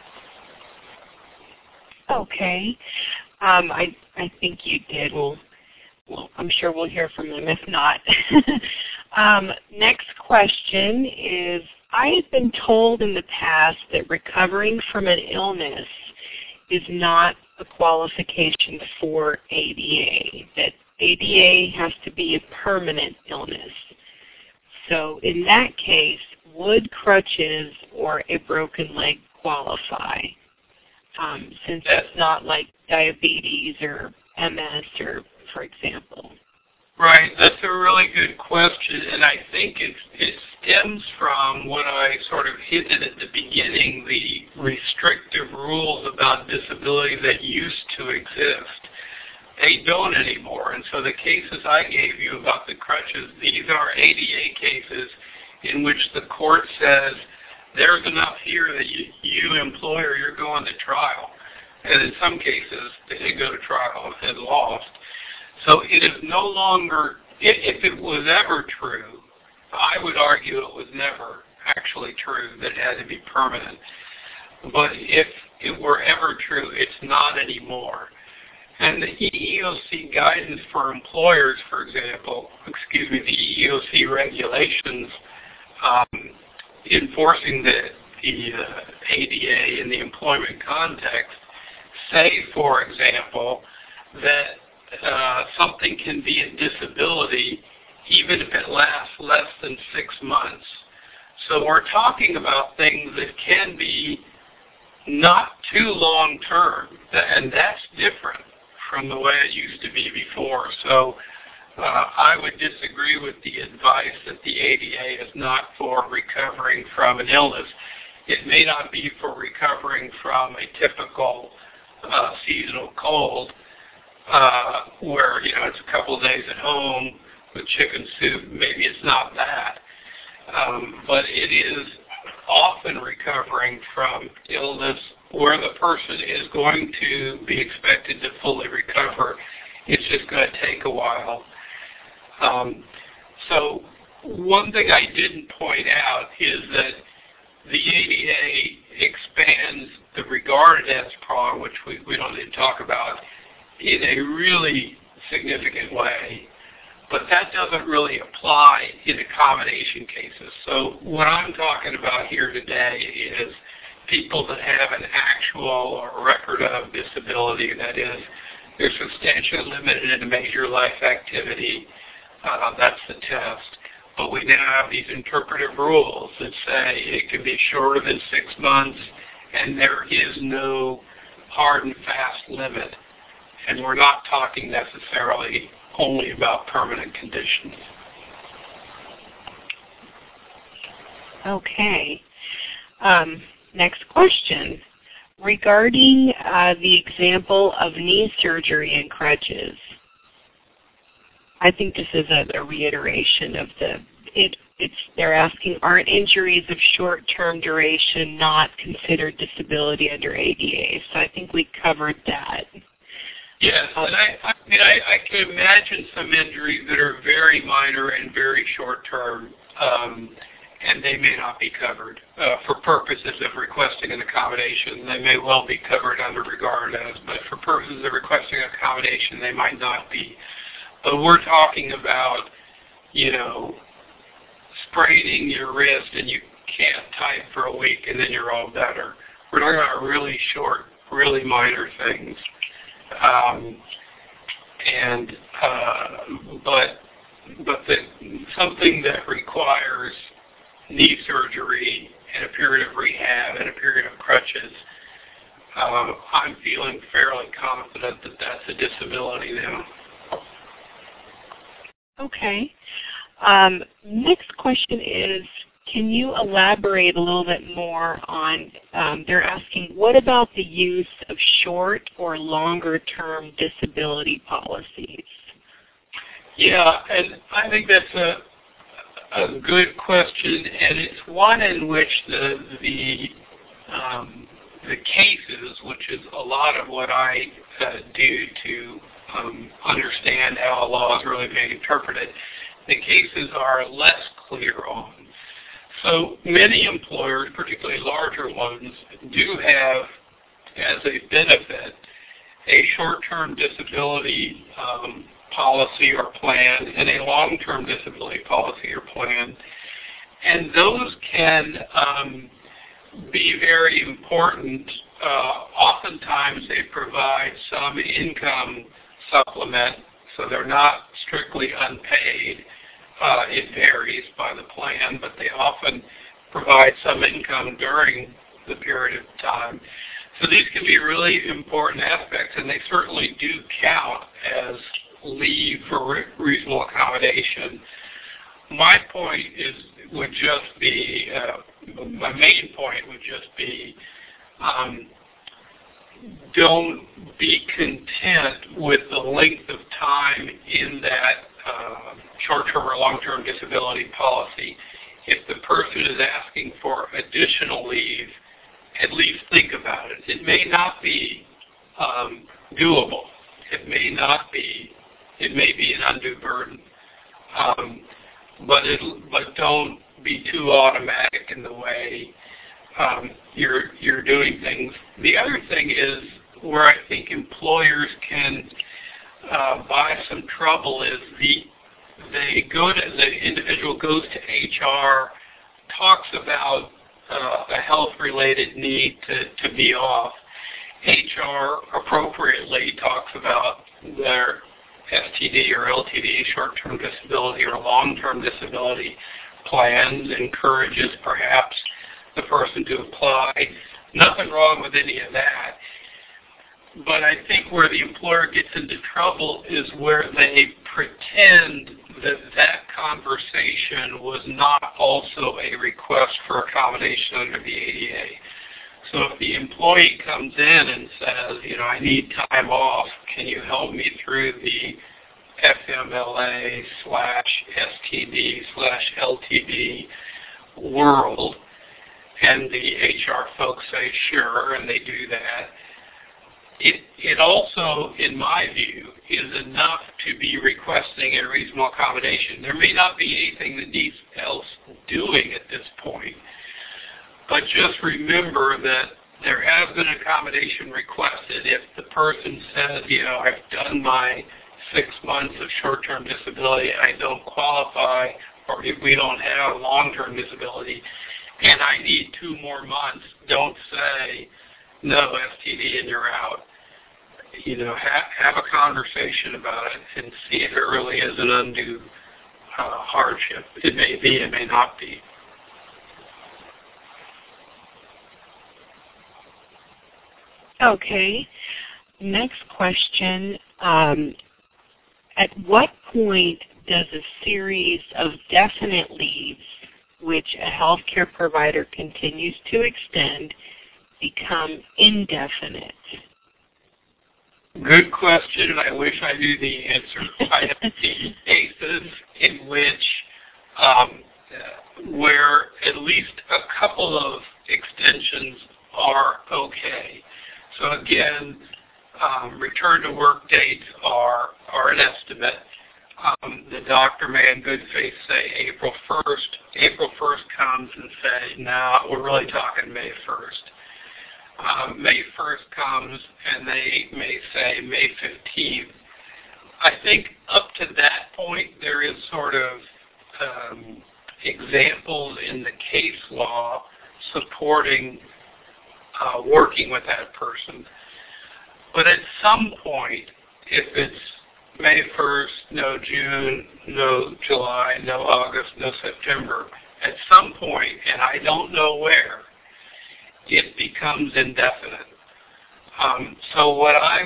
Okay. Um, I I think you did. We'll, well, I'm sure we'll hear from them if not. um, next question is, I have been told in the past that recovering from an illness is not a qualification for A D A, that A D A has to be a permanent illness. So in that case, would crutches or a broken leg qualify? Um, since it's not like diabetes or M S, or for example. Right, that's a really good question, and I think it, it stems from what I sort of hinted at the beginning, the restrictive rules about disability that used to exist. they don't anymore. And so the cases I gave you about the crutches, these are A D A cases in which the court says there's enough here that you, you employer, you're going to trial. And in some cases, they did go to trial and lost. So it is no longer, if it was ever true, I would argue it was never actually true that it had to be permanent. But if it were ever true, it's not anymore. And the E E O C guidance for employers, for example, excuse me, the E E O C regulations um, enforcing the, the uh, A D A in the employment context say, for example, that uh, something can be a disability even if it lasts less than six months. So we're talking about things that can be not too long term, and that's different from the way it used to be before. So uh, I would disagree with the advice that the A D A is not for recovering from an illness. It may not be for recovering from a typical uh, seasonal cold uh, where, you know, it's a couple of days at home with chicken soup. Maybe it's not that. Um, but it is often recovering from illness where the person is going to be expected to fully recover. It's just going to take a while. Um, so one thing I didn't point out is that the A D A expands the regarded as prong, which we, we don't need to talk about, in a really significant way. But that doesn't really apply in accommodation cases. So what I'm talking about here today is people that have an actual or record of disability, that is, they're substantially limited in a major life activity. Uh, that's the test. But we now have these interpretive rules that say it can be shorter than six months, and there is no hard and fast limit. And we're not talking necessarily only about permanent conditions. Okay. Um, next question. Regarding uh, the example of knee surgery and crutches, I think this is a, a reiteration of the, it, it's, they're asking, aren't injuries of short-term duration not considered disability under A D A? So I think we covered that. Yes, and I, I mean, I, I can imagine some injuries that are very minor and very short-term, um, and they may not be covered. Uh, for purposes of requesting an accommodation, they may well be covered under regard as, but for purposes of requesting accommodation, they might not be. But we're talking about, you know, spraining your wrist and you can't type for a week and then you're all better. We're talking about really short, really minor things. Um, and uh, but but the, something that requires knee surgery and a period of rehab and a period of crutches, uh, I'm feeling fairly confident that that's a disability now. Okay. Um, next question is, can you elaborate a little bit more on, um, they're asking, what about the use of short or longer-term disability policies? Yeah, and I think that's a, a good question, and it's one in which the the, um, the cases, which is a lot of what I uh, do to um, understand how a law is really being interpreted, the cases are less clear on. So many employers, particularly larger ones, do have as a benefit a short-term disability um, policy or plan and a long-term disability policy or plan. And those can um, be very important. Uh, oftentimes they provide some income supplement, so they're not strictly unpaid. Uh, it varies by the plan, but they often provide some income during the period of time. So these can be really important aspects, and they certainly do count as leave for re- reasonable accommodation. My point is would just be, uh, my main point would just be um, don't be content with the length of time in that uh, short-term or long-term disability policy. If the person is asking for additional leave, at least think about it. It may not be um, doable. It may not be. It may be an undue burden. Um, but it, but don't be too automatic in the way um, you're you're doing things. The other thing is where I think employers can uh, buy some trouble is the they go to the individual goes to H R, talks about uh, a health-related need to, to be off. H R appropriately talks about their S T D or L T D, short-term disability or long-term disability plans, encourages perhaps the person to apply. Nothing wrong with any of that. But I think where the employer gets into trouble is where they pretend that that conversation was not also a request for accommodation under the A D A. So if the employee comes in and says, you know, I need time off, can you help me through the F M L A slash S T D slash L T D world, and the H R folks say sure, and they do that, It, it also, in my view, is enough to be requesting a reasonable accommodation. There may not be anything that needs else doing at this point, but just remember that there has been accommodation requested. If the person says, you know, I've done my six months of short-term disability, I don't qualify, or if we don't have long-term disability, and I need two more months, don't say, no, S T D and you're out. You know, have, have a conversation about it and see if it really is an undue uh, hardship. It may be, it may not be. Okay. Next question. Um, at what point does a series of definite leaves, which a healthcare provider continues to extend, become indefinite? Good question, and I wish I knew the answer. I have seen cases in which um, where at least a couple of extensions are okay. So again, um, return to work dates are, are an estimate. Um, the doctor may in good faith say April first. April first comes and say, no, we're really talking May first. Um, May first comes and they may say May fifteenth. I think up to that point there is sort of um, examples in the case law supporting uh, working with that person. But at some point, if it's May first, no June, no July, no August, no September, at some point, and I don't know where, it becomes indefinite. Um, so what I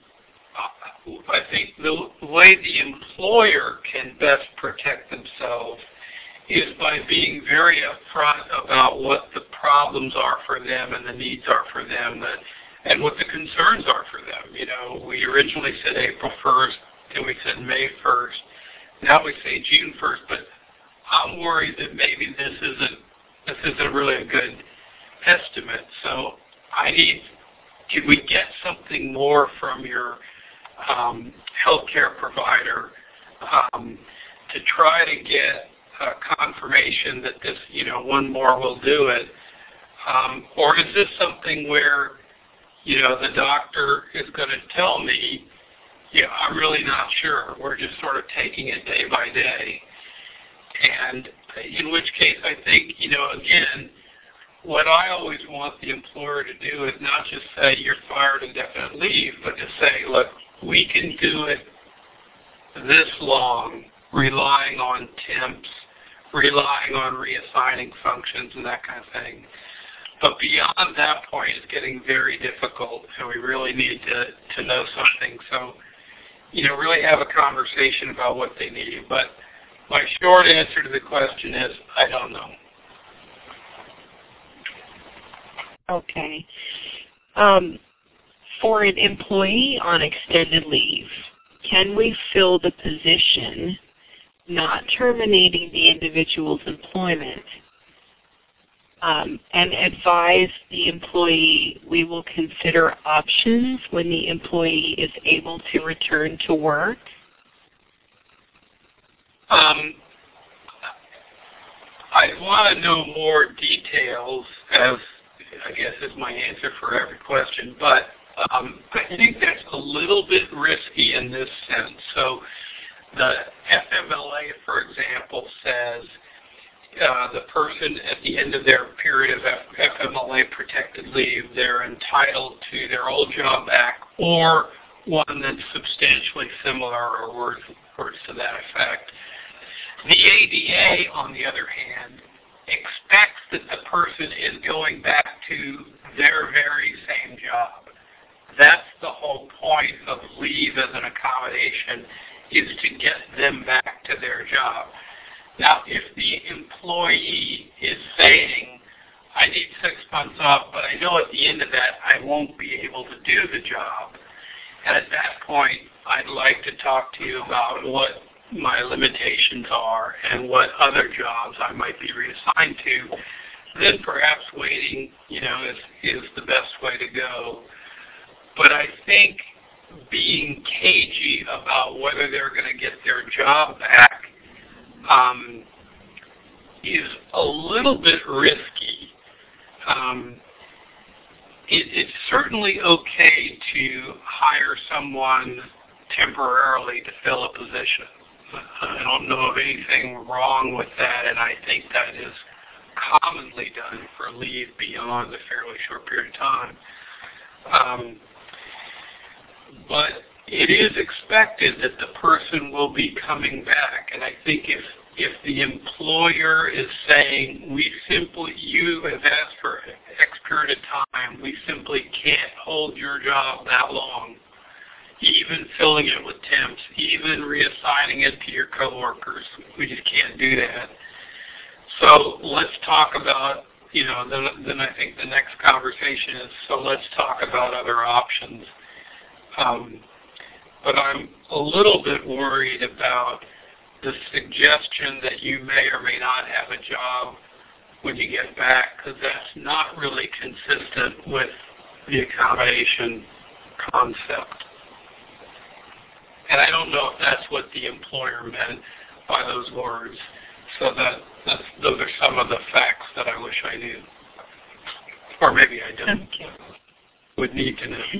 would, I think the way the employer can best protect themselves is by being very upfront about what the problems are for them and the needs are for them and, and what the concerns are for them. You know, we originally said April first, and we said May first. Now we say June first, but I'm worried that maybe this isn't, this isn't really a good estimate. So I need, could we get something more from your um, healthcare provider um, to try to get uh, confirmation that this, you know, one more will do it? Um, or is this something where, you know, the doctor is going to tell me, yeah, I'm really not sure. We're just sort of taking it day by day. And in which case I think, you know, again, what I always want the employer to do is not just say you're fired indefinite leave, but to say, look, we can do it this long, relying on temps, relying on reassigning functions and that kind of thing. But beyond that point, it's getting very difficult, and we really need to, to know something. So, you know, really have a conversation about what they need. But my short answer to the question is, I don't know. Okay. Um, for an employee on extended leave, can we fill the position, not terminating the individual's employment, um, and advise the employee we will consider options when the employee is able to return to work? Um, I want to know more details, as I guess is my answer for every question, but um, I think that's a little bit risky in this sense. So the F M L A, for example, says uh, the person at the end of their period of F M L A protected leave, they're entitled to their old job back or one that's substantially similar or words, words to that effect. The A D A, on the other hand, expects that the person is going back to their very same job. That's the whole point of leave as an accommodation, is to get them back to their job. Now, if the employee is saying, I need six months off, but I know at the end of that I won't be able to do the job, and at that point I'd like to talk to you about what my limitations are and what other jobs I might be reassigned to, then perhaps waiting, you know, is, is the best way to go. But I think being cagey about whether they're going to get their job back um, is a little bit risky. Um, it, it's certainly okay to hire someone temporarily to fill a position. I don't know of anything wrong with that, and I think that is commonly done for leave beyond a fairly short period of time. Um, but it is expected that the person will be coming back, and I think if if the employer is saying, we simply, you have asked for X period of time, we simply can't hold your job that long, even filling it with temps, even reassigning it to your coworkers. We just can't do that. So let's talk about, you know, then, then I think the next conversation is, so let's talk about other options. Um, but I'm a little bit worried about the suggestion that you may or may not have a job when you get back, because that's not really consistent with the accommodation concept. And I don't know if that's what the employer meant by those words. So that that's, those are some of the facts that I wish I knew. Or maybe I don't. Okay. Would need to know.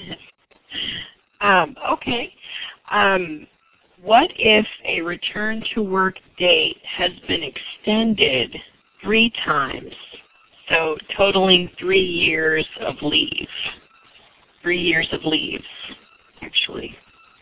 um, okay. Um, what if a return to work date has been extended three times, so totaling three years of leave? Three years of leave, actually.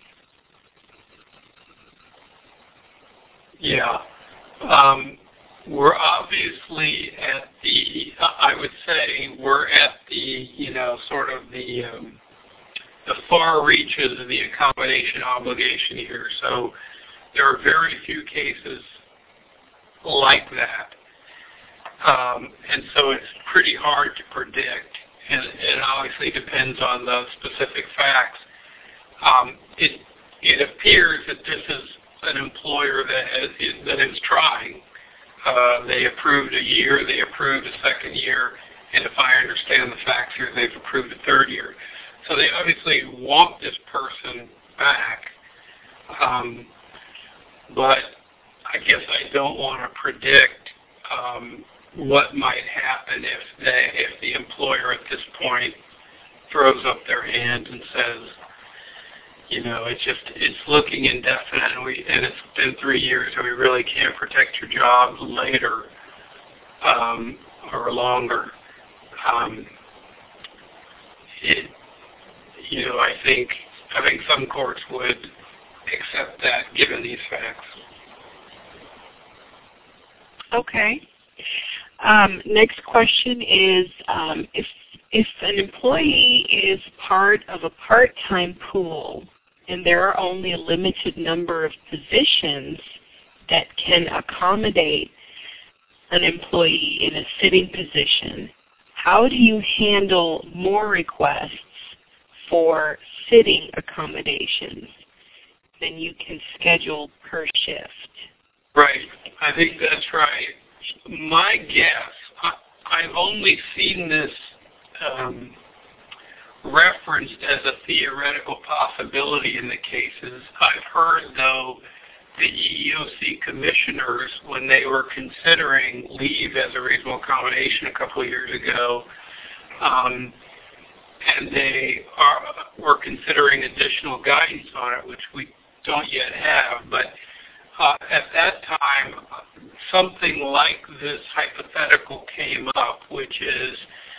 Yeah. Um, we're obviously at the, I would say we're at the, you know, sort of the um, the far reaches of the accommodation obligation here. So there are very few cases like that. Um, and so it's pretty hard to predict. And it obviously depends on the specific facts. Um, it, it appears that this is an employer that is, that is trying. Uh, they approved a year, they approved a second year, and if I understand the facts here, they've approved a third year. So they obviously want this person back, um, but I guess I don't want to predict um, what might happen if they, if the employer at this point throws up their hand and says, you know, it's just, it's looking indefinite, and, we, and it's been three years, and we really can't protect your job later um, or longer. Um, it, you know, I think, I think some courts would accept that given these facts. Okay. Um, next question is, um, if if an employee is part of a part-time pool and there are only a limited number of positions that can accommodate an employee in a sitting position, how do you handle more requests for sitting accommodations, then you can schedule per shift. Right. I think that's right. My guess, I, I've only seen this um, referenced as a theoretical possibility in the cases. I've heard, though, the E E O C commissioners, when they were considering leave as a reasonable accommodation a couple of years ago, um, and they are, were considering additional guidance on it, which we don't yet have, but uh, at that time, something like this hypothetical came up, which is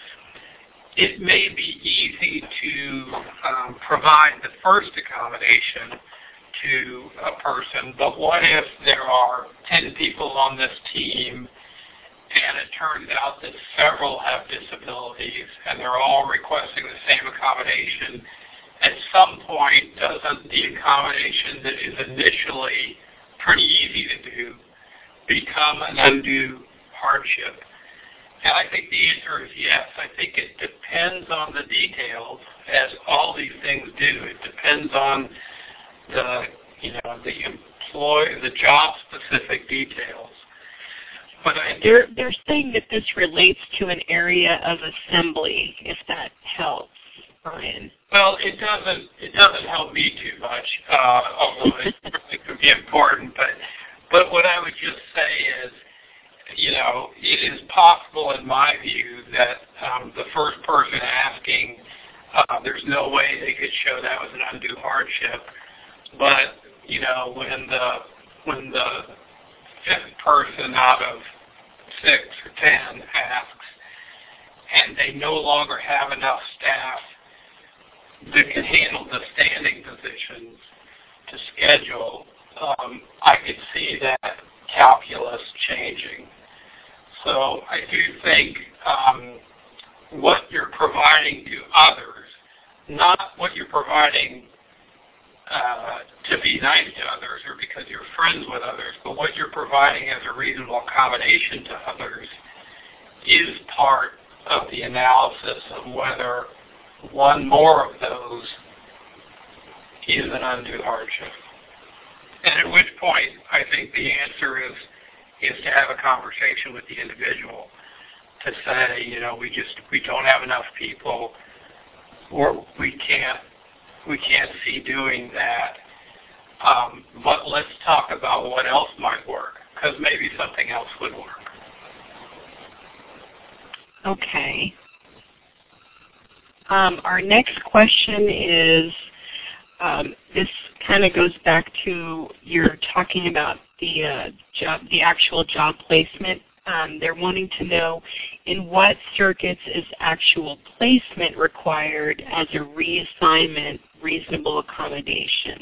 it may be easy to um, provide the first accommodation to a person, but what if there are ten people on this team and it turns out that several have disabilities and they're all requesting the same accommodation? At some point, doesn't the accommodation that is initially pretty easy to do become an undue hardship? And I think the answer is yes. I think it depends on the details, as all these things do. It depends on the, you know, the employ, the job-specific details. But I they're they're saying that this relates to an area of assembly, if that helps, Brian. Well, it doesn't. It doesn't help me too much, uh, although it, it could be important. But but what I would just say is, you know, it is possible, in my view, that um, the first person asking, uh, there's no way they could show that was an undue hardship. But you know, when the when the fifth person out of six or ten asks, and they no longer have enough staff that can handle the standing positions to schedule, um, I could see that calculus changing. So I do think um, what you're providing to others, not what you're providing uh, to be nice to others or because you're friends with others, but what you're providing as a reasonable accommodation to others is part of the analysis of whether one more of those is an undue hardship. And at which point, I think the answer is is to have a conversation with the individual to say, you know, we just we don't have enough people, or we can't we can't see doing that. Um, but let's talk about what else might work, because maybe something else would work. Okay. Um, our next question is, um, this kind of goes back to you're talking about the uh, job, the actual job placement. Um, they're wanting to know, in what circuits is actual placement required as a reassignment reasonable accommodation?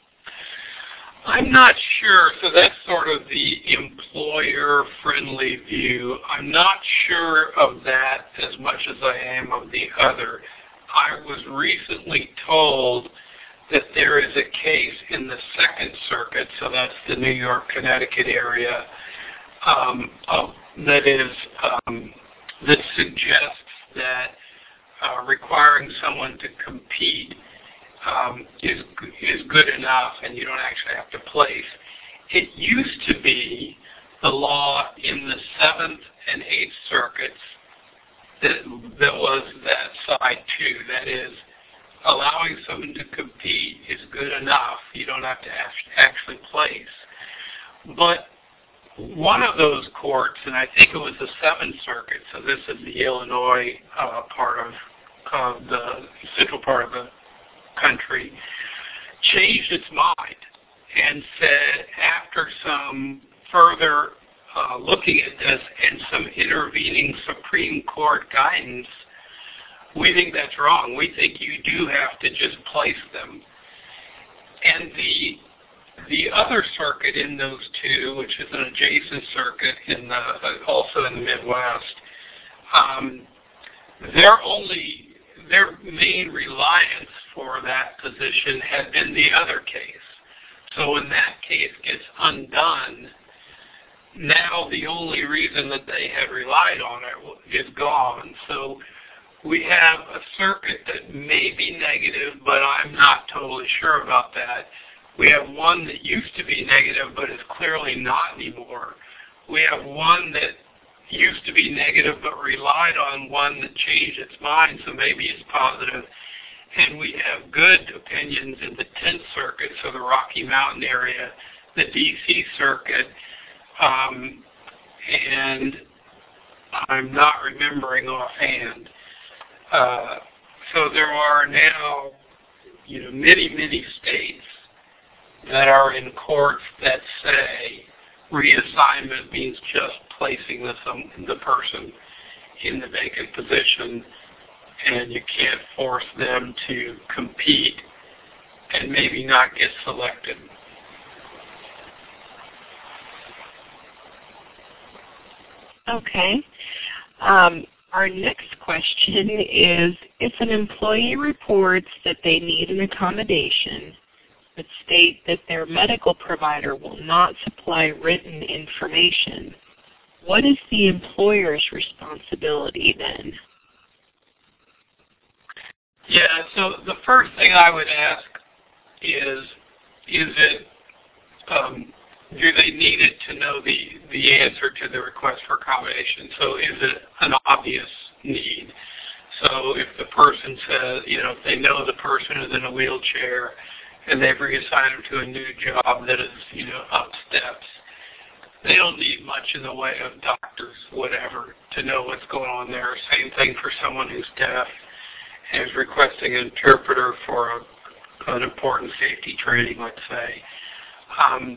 I'm not sure. So that's sort of the employer-friendly view. I'm not sure of that as much as I am of the other. I was recently told that there is a case in the Second Circuit, so that's the New York, Connecticut area, um, of, that is um, that suggests that uh, requiring someone to compete um, is is good enough, and you don't actually have to place. It used to be the law in the Seventh and Eighth Circuits that that was that side too. That is, allowing someone to compete is good enough. You don't have to actually place. But one of those courts, and I think it was the Seventh Circuit, so this is the Illinois uh, part of, of the central part of the country, changed its mind and said, after some further uh, looking at this and some intervening Supreme Court guidance, we think that's wrong. We think you do have to just place them. And the the other circuit in those two, which is an adjacent circuit in the, also in the Midwest, um, their only their main reliance for that position had been the other case. So when that case gets undone, now the only reason that they had relied on it is gone. So we have a circuit that may be negative, but I'm not totally sure about that. We have one that used to be negative, but is clearly not anymore. We have one that used to be negative, but relied on one that changed its mind, so maybe it's positive. And we have good opinions in the tenth circuit, so the Rocky Mountain area, the D C circuit, um, and I'm not remembering offhand. Uh, so there are now, you know, many, many states that are in courts that say reassignment means just placing the, some, the person in the vacant position, and you can't force them to compete and maybe not get selected. Okay. Um, our next question is, if an employee reports that they need an accommodation, but state that their medical provider will not supply written information, what is the employer's responsibility then? Yeah, so the first thing I would ask is, is it, um, do they need it to know the, the answer to the request for accommodation? So is it an obvious need? So if the person says, you know, if they know the person is in a wheelchair and they've reassigned them to a new job that is, you know, up steps, they don't need much in the way of doctors, whatever, to know what's going on there. Same thing for someone who's deaf and is requesting an interpreter for a, an important safety training, let's say. Um,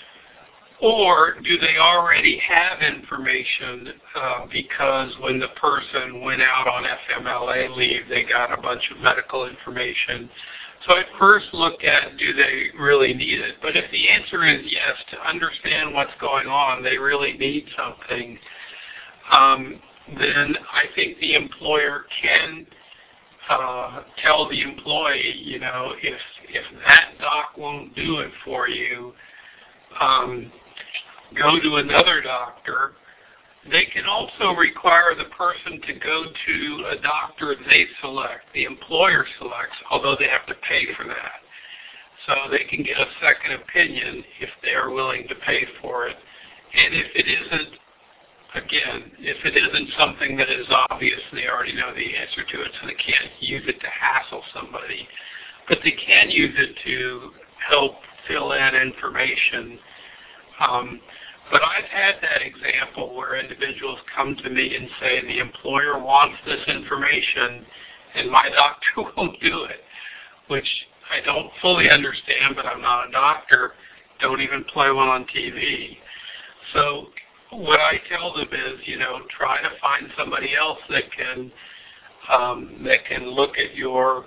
or do they already have information uh, because when the person went out on F M L A leave, they got a bunch of medical information? So I'd first look at, do they really need it? But if the answer is yes, to understand what's going on, they really need something, um, then I think the employer can uh, tell the employee, you know, if, if that doc won't do it for you, um, go to another doctor. They can also require the person to go to a doctor they select, the employer selects, although they have to pay for that. So they can get a second opinion if they're willing to pay for it. And if it isn't, again, if it isn't something that is obvious, they already know the answer to it, so they can't use it to hassle somebody. But they can use it to help fill in information. Um, But I've had that example where individuals come to me and say the employer wants this information and my doctor won't do it, which I don't fully understand, but I'm not a doctor. Don't even play one on T V. So what I tell them is, you know, try to find somebody else that can um, that can look at your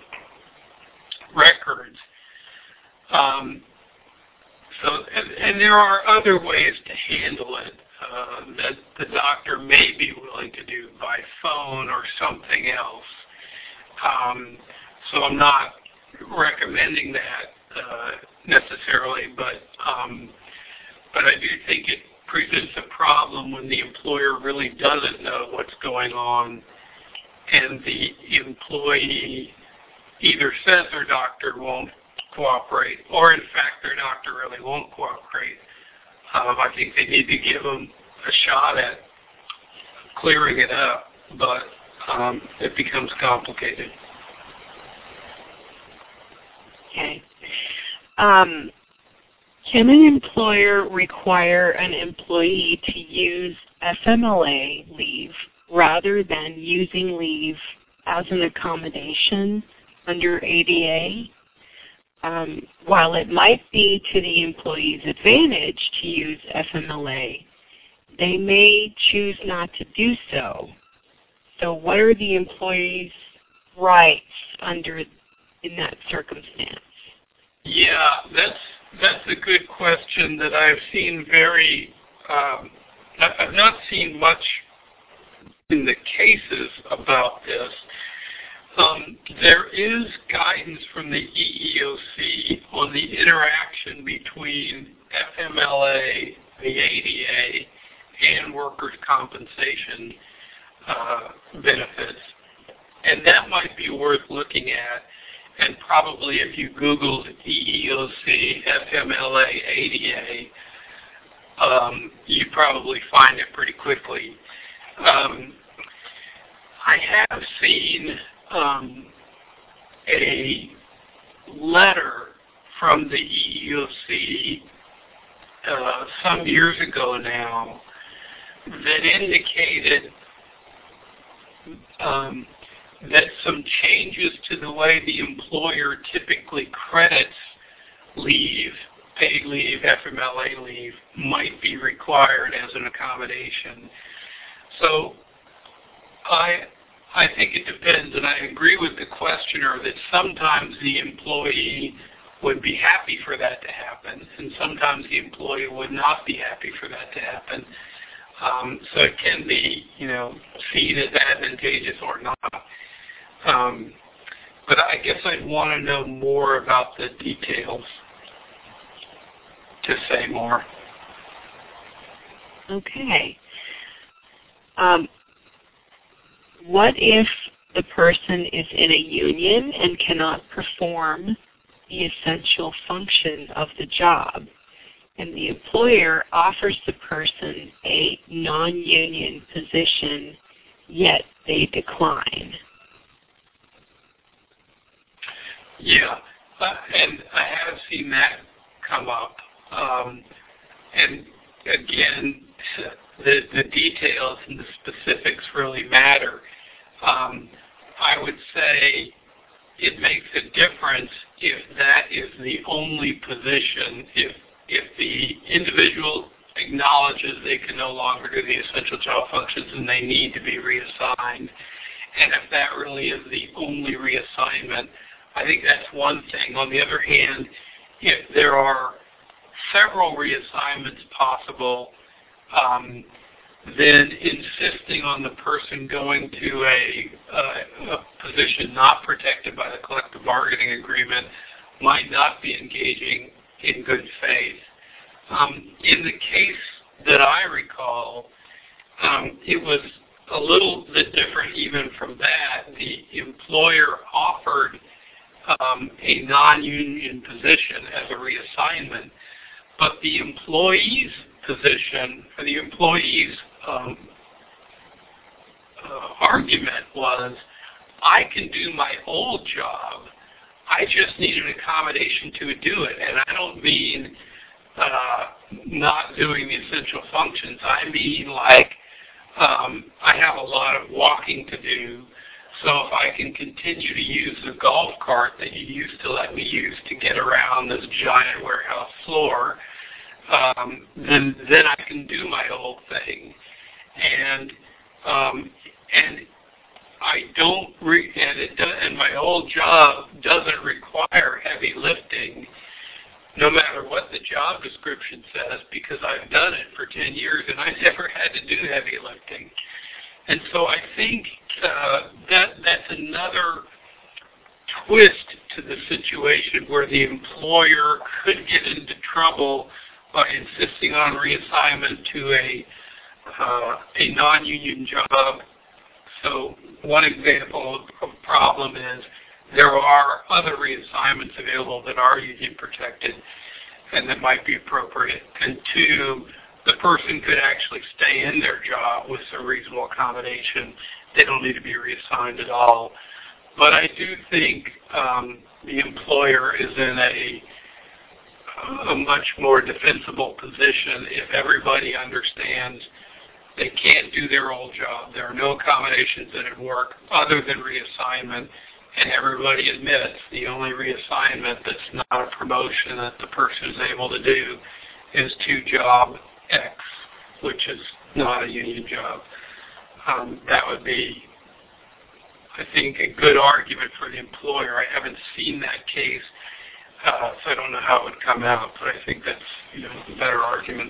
records. Um, So, and, and there are other ways to handle it uh, that the doctor may be willing to do by phone or something else. Um, so I'm not recommending that uh, necessarily, but um, but I do think it presents a problem when the employer really doesn't know what's going on, and the employee either says their doctor won't cooperate, or in fact their doctor really won't cooperate. Um, I think they need to give them a shot at clearing it up, but um, it becomes complicated. Okay. Um, can an employer require an employee to use F M L A leave rather than using leave as an accommodation under A D A? Um, while it might be to the employee's advantage to use F M L A, they may choose not to do so. So what are the employee's rights under in that circumstance? Yeah, that's that's a good question that I've seen very, um, I've not seen much in the cases about this. Um, there is guidance from the E E O C on the interaction between F M L A, the A D A, and workers' compensation uh, benefits. and that might be worth looking at. And probably if you Googled E E O C, F M L A, A D A, um, you probably find it pretty quickly. Um, I have seen um, a letter from the E E O C uh, some years ago now that indicated um, that some changes to the way the employer typically credits leave, paid leave, F M L A leave, might be required as an accommodation. So I I think it depends, and I agree with the questioner that sometimes the employee would be happy for that to happen, and sometimes the employee would not be happy for that to happen. Um, so it can be, you know, seen as advantageous or not. Um, but I guess I'd want to know more about the details to say more. Okay. Um, what if the person is in a union and cannot perform the essential function of the job, and the employer offers the person a non-union position, yet they decline? Yeah, uh, and I have seen that come up. Um, and again, the, the details and the specifics really matter. Um, I would say it makes a difference if that is the only position, if, if the individual acknowledges they can no longer do the essential job functions and they need to be reassigned. And if that really is the only reassignment, I think that's one thing. On the other hand, if there are several reassignments possible, um, then insisting on the person going to a, uh, a position not protected by the collective bargaining agreement might not be engaging in good faith. Um, in the case that I recall, um, it was a little bit different even from that. The employer offered Um, a non-union position as a reassignment, but the employee's position, or the employee's um, uh, argument was, I can do my old job, I just need an accommodation to do it, and I don't mean uh, not doing the essential functions, I mean like um, I have a lot of walking to do. So if I can continue to use the golf cart that you used to let me use to get around this giant warehouse floor, um, then then I can do my old thing, and um, and I don't re- and it does, and my old job doesn't require heavy lifting, no matter what the job description says, because I've done it for ten years and I never had to do heavy lifting. And so I think uh, that that's another twist to the situation where the employer could get into trouble by insisting on reassignment to a uh, a non-union job. So one example of a problem is there are other reassignments available that are union protected and that might be appropriate. And two, the person could actually stay in their job with some reasonable accommodation. They don't need to be reassigned at all. But I do think um, the employer is in a, a much more defensible position if everybody understands they can't do their old job. There are no accommodations that would work other than reassignment, and everybody admits the only reassignment that's not a promotion that the person is able to do is to job X, which is not a union job. Um, that would be, I think, a good argument for the employer. I haven't seen that case, uh, so I don't know how it would come out, but I think that's, you know, a better argument.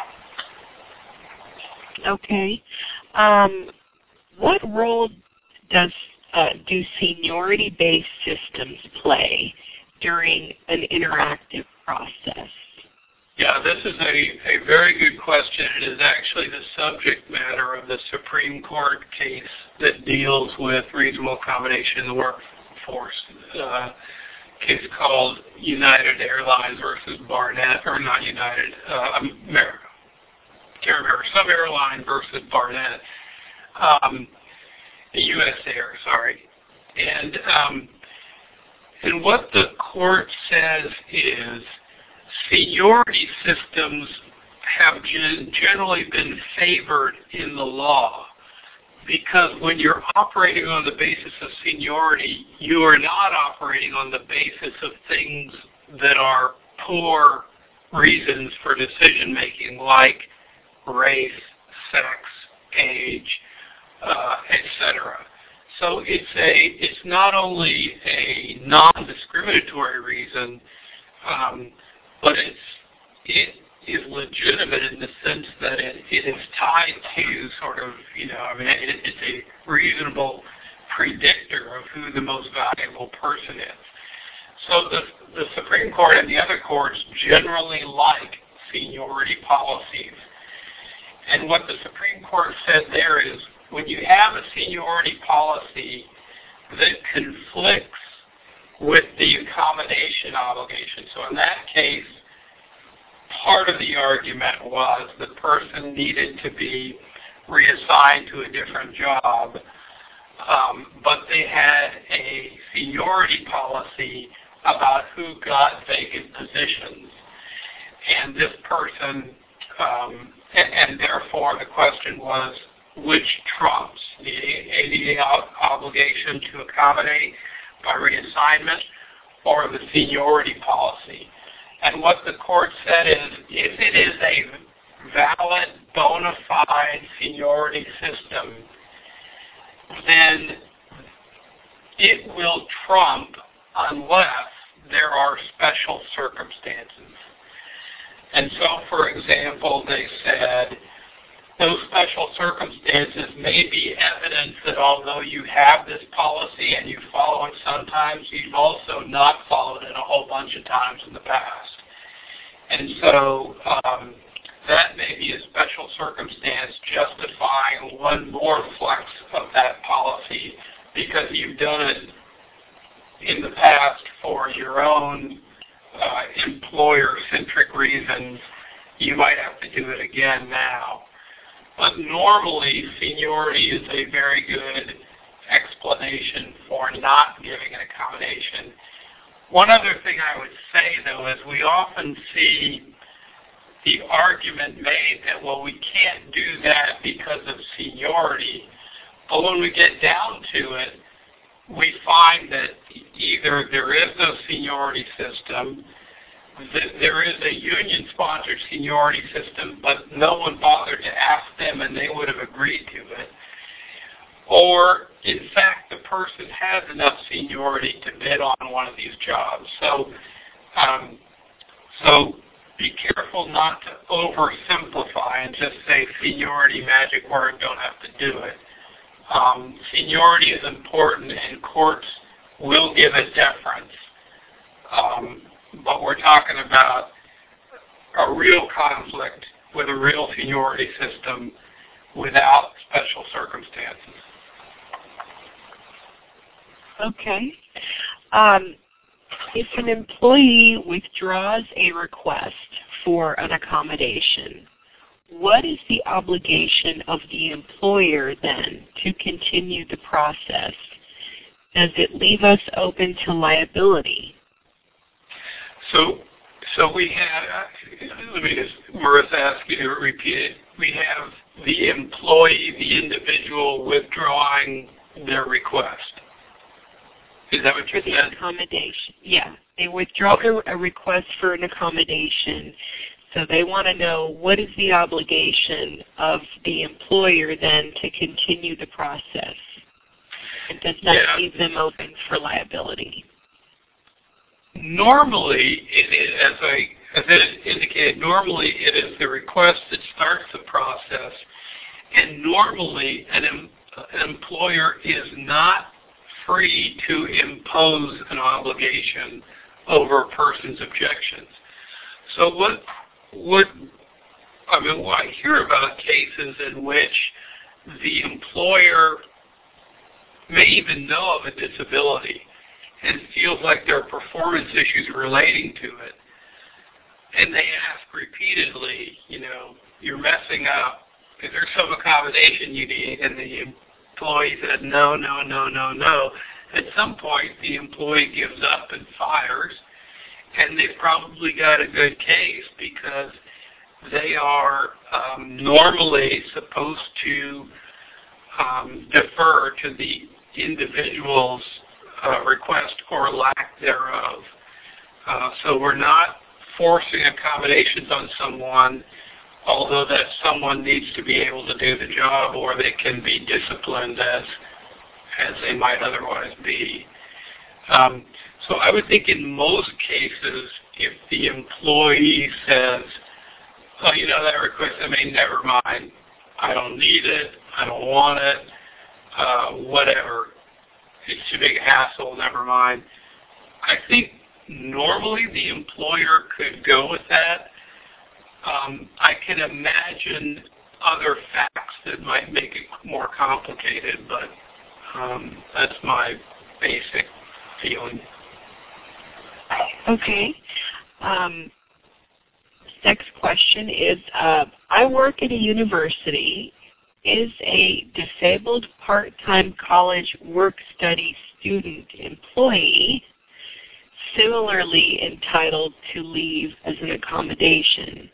Okay. Um, what role does uh, do seniority-based systems play during an interactive process? Yeah, this is a, a very good question. It is actually the subject matter of the Supreme Court case that deals with reasonable accommodation in the workforce. Uh, case called United Airlines versus Barnett, or not United, uh, America. Can't remember, some airline versus Barnett. Um, U S Air, sorry. And, um, and what the court says is seniority systems have gen- generally been favored in the law because when you're operating on the basis of seniority, you are not operating on the basis of things that are poor reasons for decision-making like race, sex, age, uh, et cetera. So it's a it's not only a non-discriminatory reason, um, but it's it is legitimate in the sense that it, it is tied to sort of, you know, I mean, it, it's a reasonable predictor of who the most valuable person is. So the the Supreme Court and the other courts generally like seniority policies. And what the Supreme Court said there is, when you have a seniority policy that conflicts with the accommodation obligation, so in that case, part of the argument was the person needed to be reassigned to a different job, um, but they had a seniority policy about who got vacant positions. And this person, um, and, and therefore the question was, which trumps the A D A obligation to accommodate by reassignment or the seniority policy? And what the court said is, if it is a valid, bona fide seniority system, then it will trump unless there are special circumstances. And so, for example, they said, those special circumstances may be evidence that although you have this policy and you follow it sometimes, you've also not followed it a whole bunch of times in the past. And so um, that may be a special circumstance justifying one more flex of that policy because you've done it in the past for your own uh, employer-centric reasons. You might have to do it again now. But normally, seniority is a very good explanation for not giving an accommodation. One other thing I would say, though, is we often see the argument made that, well, we can't do that because of seniority. But when we get down to it, we find that either there is no seniority system, there is a union-sponsored seniority system, but no one bothered to ask them and they would have agreed to it. Or, in fact, the person has enough seniority to bid on one of these jobs. So, um, so be careful not to oversimplify and just say seniority, magic word, don't have to do it. Um, seniority is important and courts will give it deference. Um, But we're talking about a real conflict with a real seniority system without special circumstances. Okay. Um, if an employee withdraws a request for an accommodation, what is the obligation of the employer then to continue the process? Does it leave us open to liability? So, so we have, let me just, Marissa, ask you to repeat it. We have the employee, the individual withdrawing their request. Is that what you for the said? Accommodation. Yeah, they withdraw a request for an accommodation. So they want to know what is the obligation of the employer then to continue the process. And does that yeah. leave them open for liability? Normally, it is, as I as it indicated, normally it is the request that starts the process, and normally an, em, an employer is not free to impose an obligation over a person's objections. So what what, I mean, well, I hear about cases in which the employer may even know of a disability and feels like there are performance issues relating to it. And they ask repeatedly, you know, you're messing up. Is there some accommodation you need? And the employee said, no, no, no, no, no. At some point, the employee gives up and fires, and they've probably got a good case because they are um, normally supposed to um, defer to the individual's uh, request or lack thereof. Uh, so we're not forcing accommodations on someone, although that someone needs to be able to do the job, or they can be disciplined as as they might otherwise be. Um, so I would think in most cases, if the employee says, oh, you know, that request, I mean, never mind. I don't need it. I don't want it. Uh, whatever. It's too big a hassle. Never mind. I think normally the employer could go with that. Um, I can imagine other facts that might make it more complicated, but um, that's my basic feeling. Okay. Um, next question is, uh, I work at a university. Is a disabled part-time college work-study student employee similarly entitled to leave as an accommodation?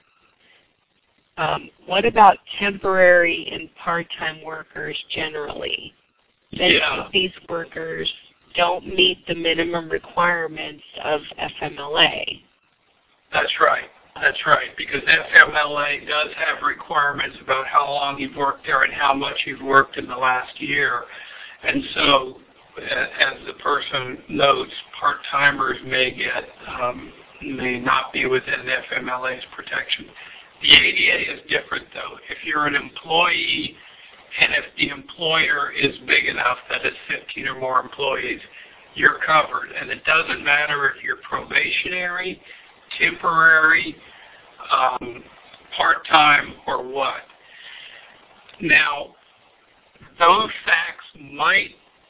Um, what about temporary and part-time workers generally? Many Yeah. of these workers don't meet the minimum requirements of F M L A. That's right. That's right, because F M L A does have requirements about how long you've worked there and how much you've worked in the last year. And so, as the person notes, part-timers may get, um, may not be within F M L A's protection. The A D A is different, though. If you're an employee and if the employer is big enough that it's fifteen or more employees, you're covered. And it doesn't matter if you're probationary, temporary, um, part-time, or what. Now, those facts might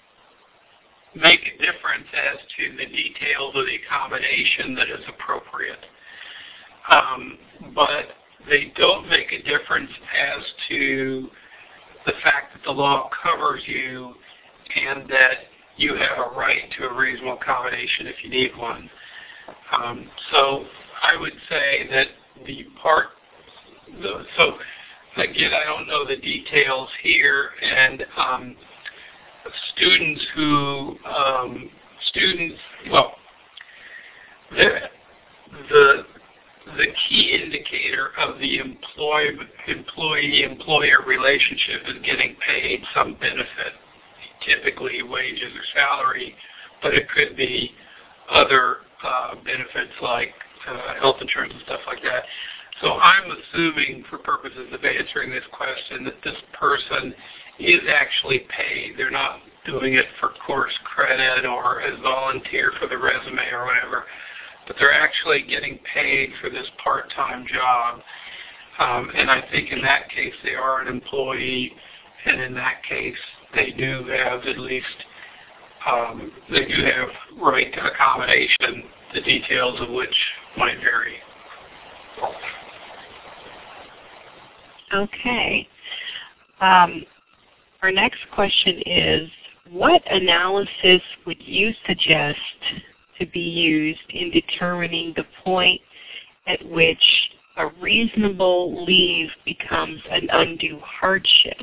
make a difference as to the details of the accommodation that is appropriate. Um, but they don't make a difference as to the fact that the law covers you and that you have a right to a reasonable accommodation if you need one. Um, so I would say that the part, the, so again, I don't know the details here, and um, students who, um, students, well, the, the the key indicator of the employee, employee-employer relationship is getting paid some benefit, typically wages or salary, but it could be other uh, benefits like uh, health insurance and stuff like that. So I'm assuming, for purposes of answering this question, that this person is actually paid. They're not doing it for course credit or as volunteer for the resume or whatever, but they're actually getting paid for this part-time job. Um, and I think in that case they are an employee, and in that case they do have at least, um, they do have right to accommodation, the details of which might vary. Okay. Um, our next question is, what analysis would you suggest to be used in determining the point at which a reasonable leave becomes an undue hardship?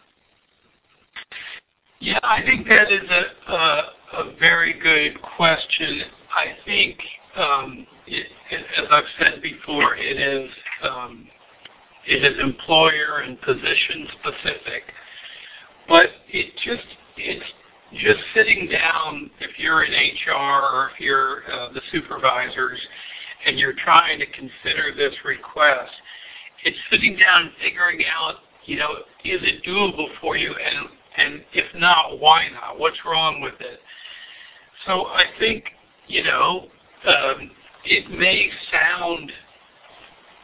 Yeah, I think that is a, a, a very good question. I think, um, it, it, as I've said before, it is um, it is employer and position specific, but it just it's just sitting down, if you're in H R or if you're uh, the supervisors and you're trying to consider this request, it's sitting down and figuring out, you know, is it doable for you? And, and if not, why not? What's wrong with it? So I think, you know, um, it may sound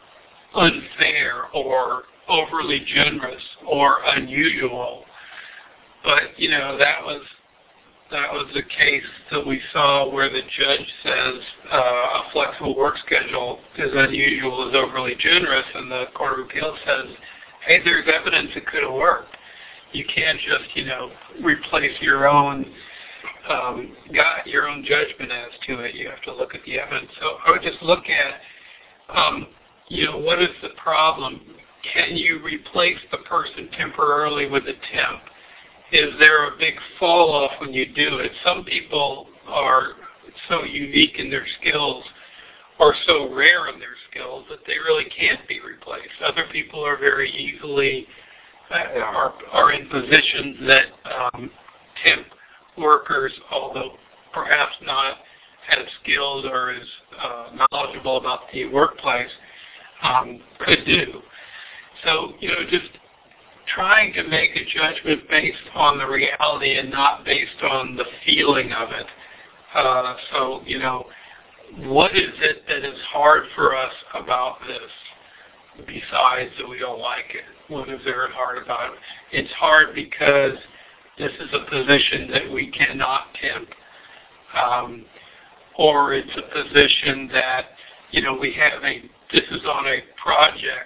unfair or overly generous or unusual. But, you know, that was that was the case that we saw where the judge says uh, a flexible work schedule is unusual, is overly generous, and the Court of Appeals says, hey, there's evidence it could have worked. You can't just, you know, replace your own um, got your own judgment as to it. You have to look at the evidence. So I would just look at, um, you know, what is the problem? Can you replace the person temporarily with a temp? Is there a big fall off when you do it? Some people are so unique in their skills or so rare in their skills that they really can't be replaced. Other people are very easily uh, are are in positions that um, temp workers, although perhaps not as skilled or as uh, knowledgeable about the workplace, um, could do. So, you know, just trying to make a judgment based on the reality and not based on the feeling of it. Uh, so, you know, what is it that is hard for us about this besides that we don't like it? What is there hard about it? It's hard because this is a position that we cannot temp. Um, or it's a position that, you know, we have a, this is on a project.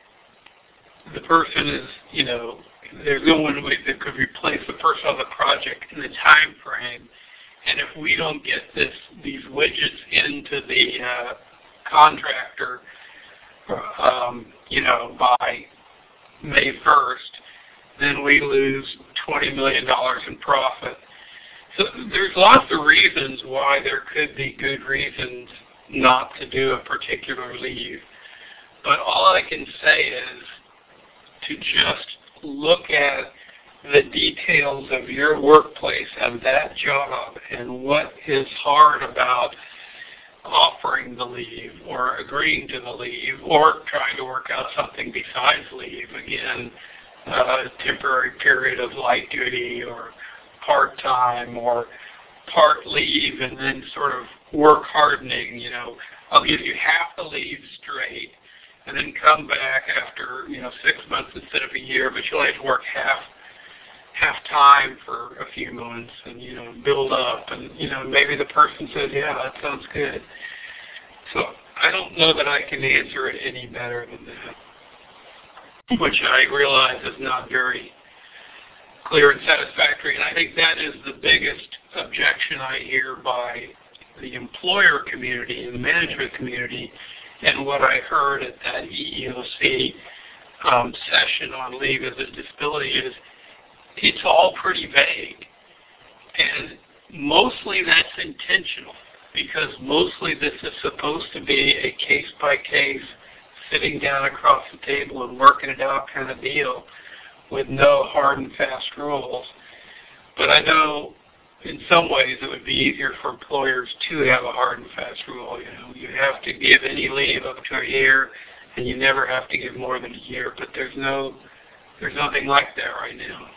The person is, you know, there's no one that could replace the person on the project in the time frame. And if we don't get this, these widgets into the uh, contractor, um, you know, by May first, then we lose twenty million dollars in profit. So there's lots of reasons why there could be good reasons not to do a particular leave. But all I can say is to just look at the details of your workplace and that job and what is hard about offering the leave or agreeing to the leave or trying to work out something besides leave. Again, a temporary period of light duty or part-time or part leave and then sort of work hardening. You know, I'll give you half the leave straight and then come back after, you know, six months instead of a year, but you'll have to work half half time for a few months and, you know, build up. And, you know, maybe the person says, yeah, that sounds good. So I don't know that I can answer it any better than that, which I realize is not very clear and satisfactory. And I think that is the biggest objection I hear by the employer community and the management community. And what I heard at that E E O C um, session on leave as a disability is it's all pretty vague. And mostly that's intentional because mostly this is supposed to be a case-by-case, sitting down across the table and working it out kind of deal with no hard and fast rules. But I know in some ways it would be easier for employers to have a hard and fast rule. You know, you have to give any leave up to a year, and you never have to give more than a year. But there's no, there's nothing like that right now.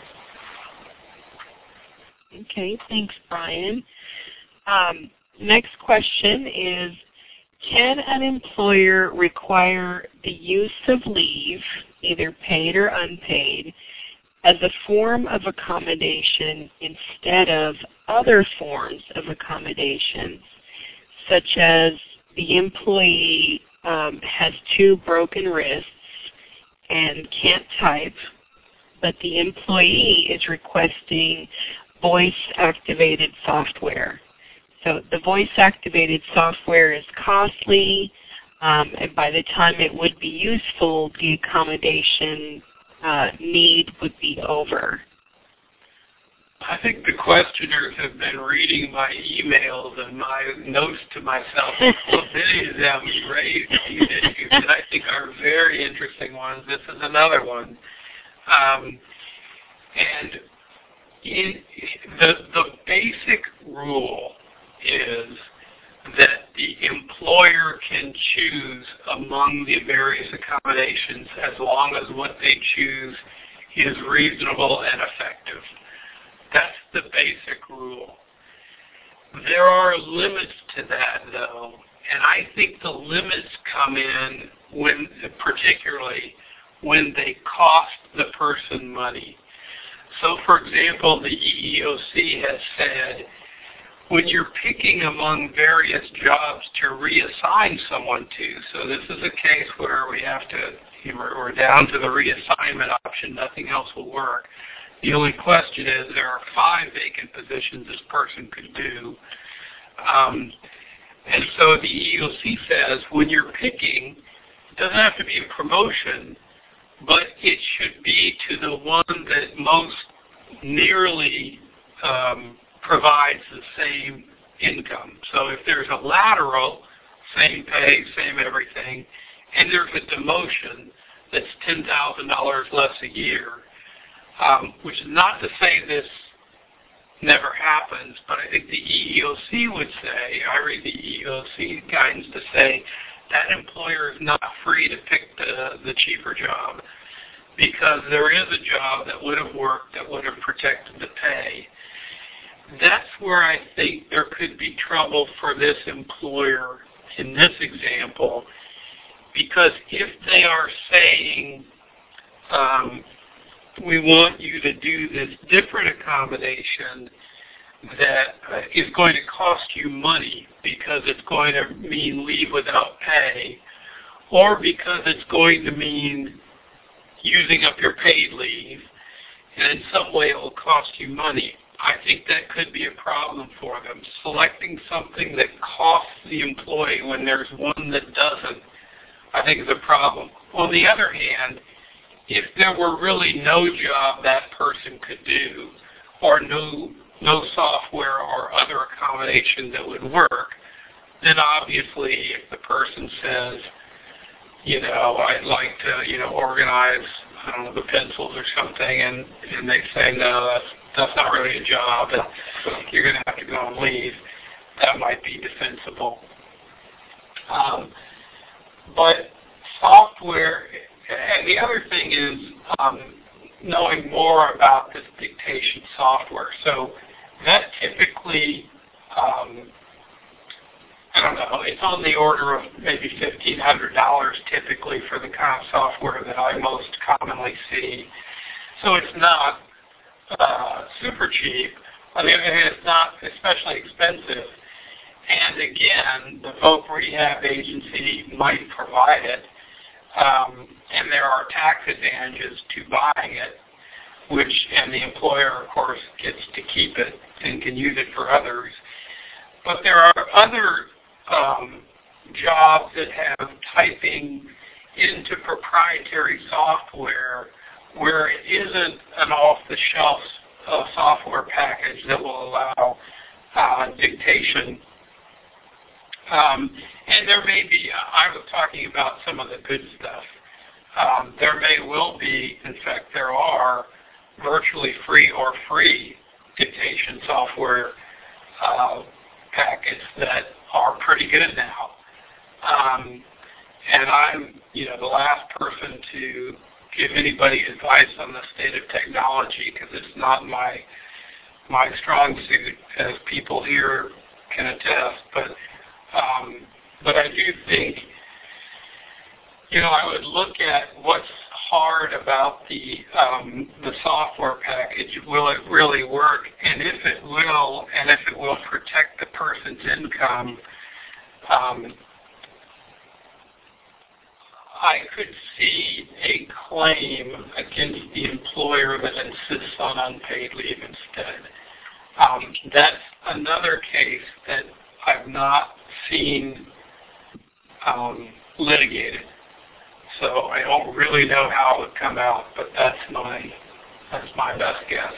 Okay, thanks, Brian. Um, next question is, can an employer require the use of leave, either paid or unpaid, as a form of accommodation instead of other forms of accommodations, such as the employee um, has two broken wrists and can't type, but the employee is requesting voice-activated software. So the voice-activated software is costly, um, and by the time it would be useful, the accommodation Uh, need would be over. I think the questioners have been reading my emails and my notes to myself. So many of them raised these issues that I think are very interesting ones. This is another one. Um, and in, the, the basic rule is that the employer can choose among the various accommodations as long as what they choose is reasonable and effective. That's the basic rule. There are limits to that, though, and I think the limits come in when, particularly when they cost the person money. So, for example, the E E O C has said, when you're picking among various jobs to reassign someone to, so this is a case where we have to, you know, we're down to the reassignment option, nothing else will work. The only question is there are five vacant positions this person could do. Um, and so the E E O C says when you're picking, it doesn't have to be a promotion, but it should be to the one that most nearly um, provides the same income. So if there's a lateral, same pay, same everything, and there's a demotion that's ten thousand dollars less a year, um, which is not to say this never happens, but I think the E E O C would say, I read the E E O C guidance to say, that employer is not free to pick the, the cheaper job because there is a job that would have worked that would have protected the pay. That's where I think there could be trouble for this employer in this example, because if they are saying, um, we want you to do this different accommodation that uh, is going to cost you money because it's going to mean leave without pay, or because it's going to mean using up your paid leave, and in some way it will cost you money. I think that could be a problem for them. Selecting something that costs the employee when there's one that doesn't, I think is a problem. On the other hand, if there were really no job that person could do, or no no software or other accommodation that would work, then obviously if the person says, you know, I'd like to, you know, organize, I don't know, the pencils or something, and, and they say, no, that's, that's not really a job, and you're going to have to go on leave, that might be defensible. Um, but software, and the other thing is um, knowing more about this dictation software. So that typically, um, I don't know, it's on the order of maybe fifteen hundred dollars typically for the kind of software that I most commonly see. So it's not uh, super cheap. I mean, it's not especially expensive. And again, the Voc Rehab Agency might provide it. Um, and there are tax advantages to buying it, which, and the employer, of course, gets to keep it and can use it for others. But there are other um, jobs that have typing into proprietary software where it isn't an off-the-shelf uh, software package that will allow uh, dictation. Um, and there may be, I was talking about some of the good stuff. Um, there may well be, in fact there are, virtually free or free dictation software uh, packets that are pretty good now. Um, and I'm, you know, the last person to give anybody advice on the state of technology because it's not my my strong suit, as people here can attest. But Um, but I do think, you know, I would look at what's hard about the um, the software package. Will it really work? And if it will, and if it will protect the person's income, um, I could see a claim against the employer that insists on unpaid leave instead. Um, that's another case that I've not seen um, litigated, so I don't really know how it would come out. But that's my that's my best guess.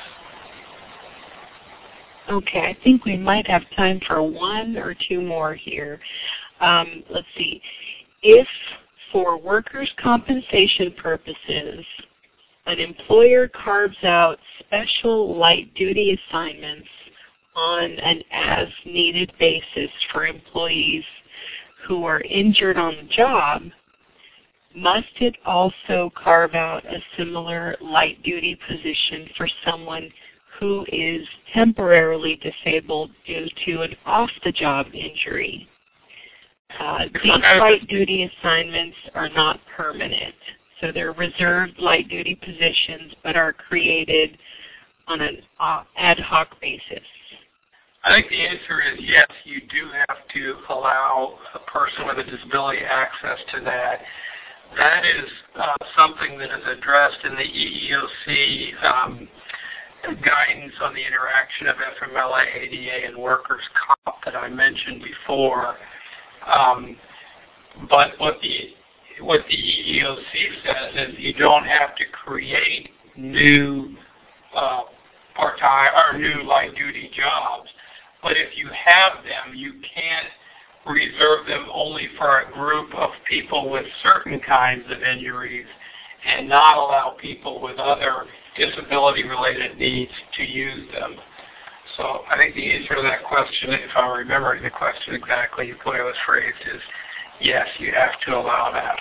Okay, I think we might have time for one or two more here. Um, let's see. If for workers' compensation purposes, an employer carves out special light duty assignments on an as-needed basis for employees who are injured on the job, must it also carve out a similar light-duty position for someone who is temporarily disabled due to an off-the-job injury? Uh, these light duty assignments are not permanent. So they're reserved light duty positions but are created on an ad hoc basis. I think the answer is yes, you do have to allow a person with a disability access to that. That is uh, something that is addressed in the E E O C um, guidance on the interaction of F M L A, A D A, and workers' comp that I mentioned before. Um, but what the what the E E O C says is you don't have to create new uh, part-time or new light-duty jobs. But if you have them, you can't reserve them only for a group of people with certain kinds of injuries and not allow people with other disability-related needs to use them. So I think the answer to that question, if I'm remembering the question exactly the way it was phrased, is yes, you have to allow that.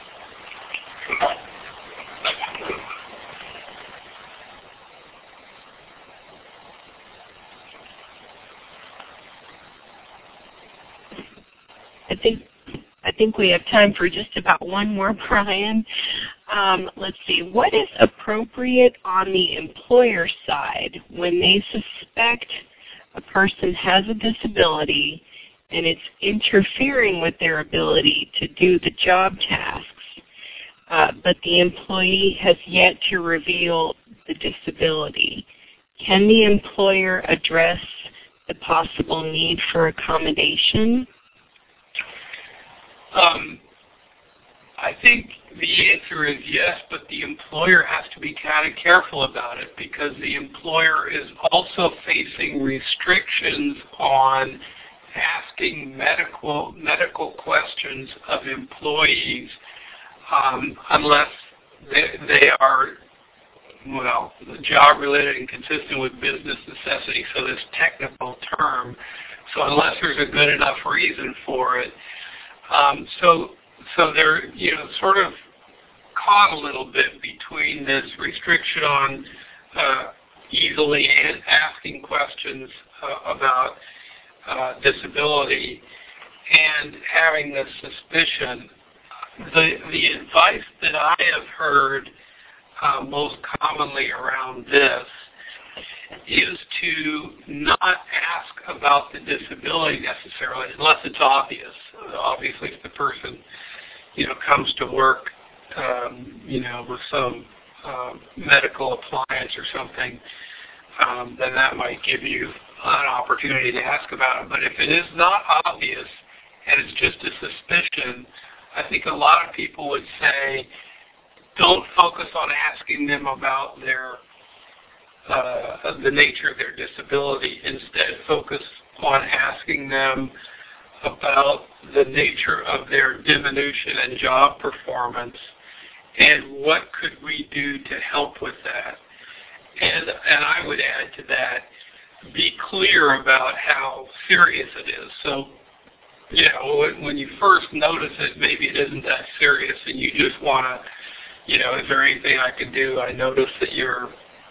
I think I think we have time for just about one more, Brian. Um, let's see. What is appropriate on the employer side when they suspect a person has a disability and it's interfering with their ability to do the job tasks, uh, but the employee has yet to reveal the disability? Can the employer address the possible need for accommodation? Um, I think the answer is yes, but the employer has to be kind of careful about it because the employer is also facing restrictions on asking medical medical questions of employees um, unless they, they are, well, job-related and consistent with business necessity, so this technical term. So unless there's a good enough reason for it, Um, so, so they're, you know, sort of caught a little bit between this restriction on uh, easily asking questions uh, about uh, disability and having this suspicion. The, the advice that I have heard uh, most commonly around this is to not ask about the disability necessarily, unless it's obvious. Obviously, if the person, you know, comes to work, um, you know, with some um, medical appliance or something, um, then that might give you an opportunity to ask about it. But if it is not obvious and it's just a suspicion, I think a lot of people would say, don't focus on asking them about their Uh, the nature of their disability. Instead, focus on asking them about the nature of their diminution in job performance and what could we do to help with that. And, and I would add to that, be clear about how serious it is. So, you know, when, when you first notice it, maybe it isn't that serious and you just want to, you know, is there anything I can do? I notice that you're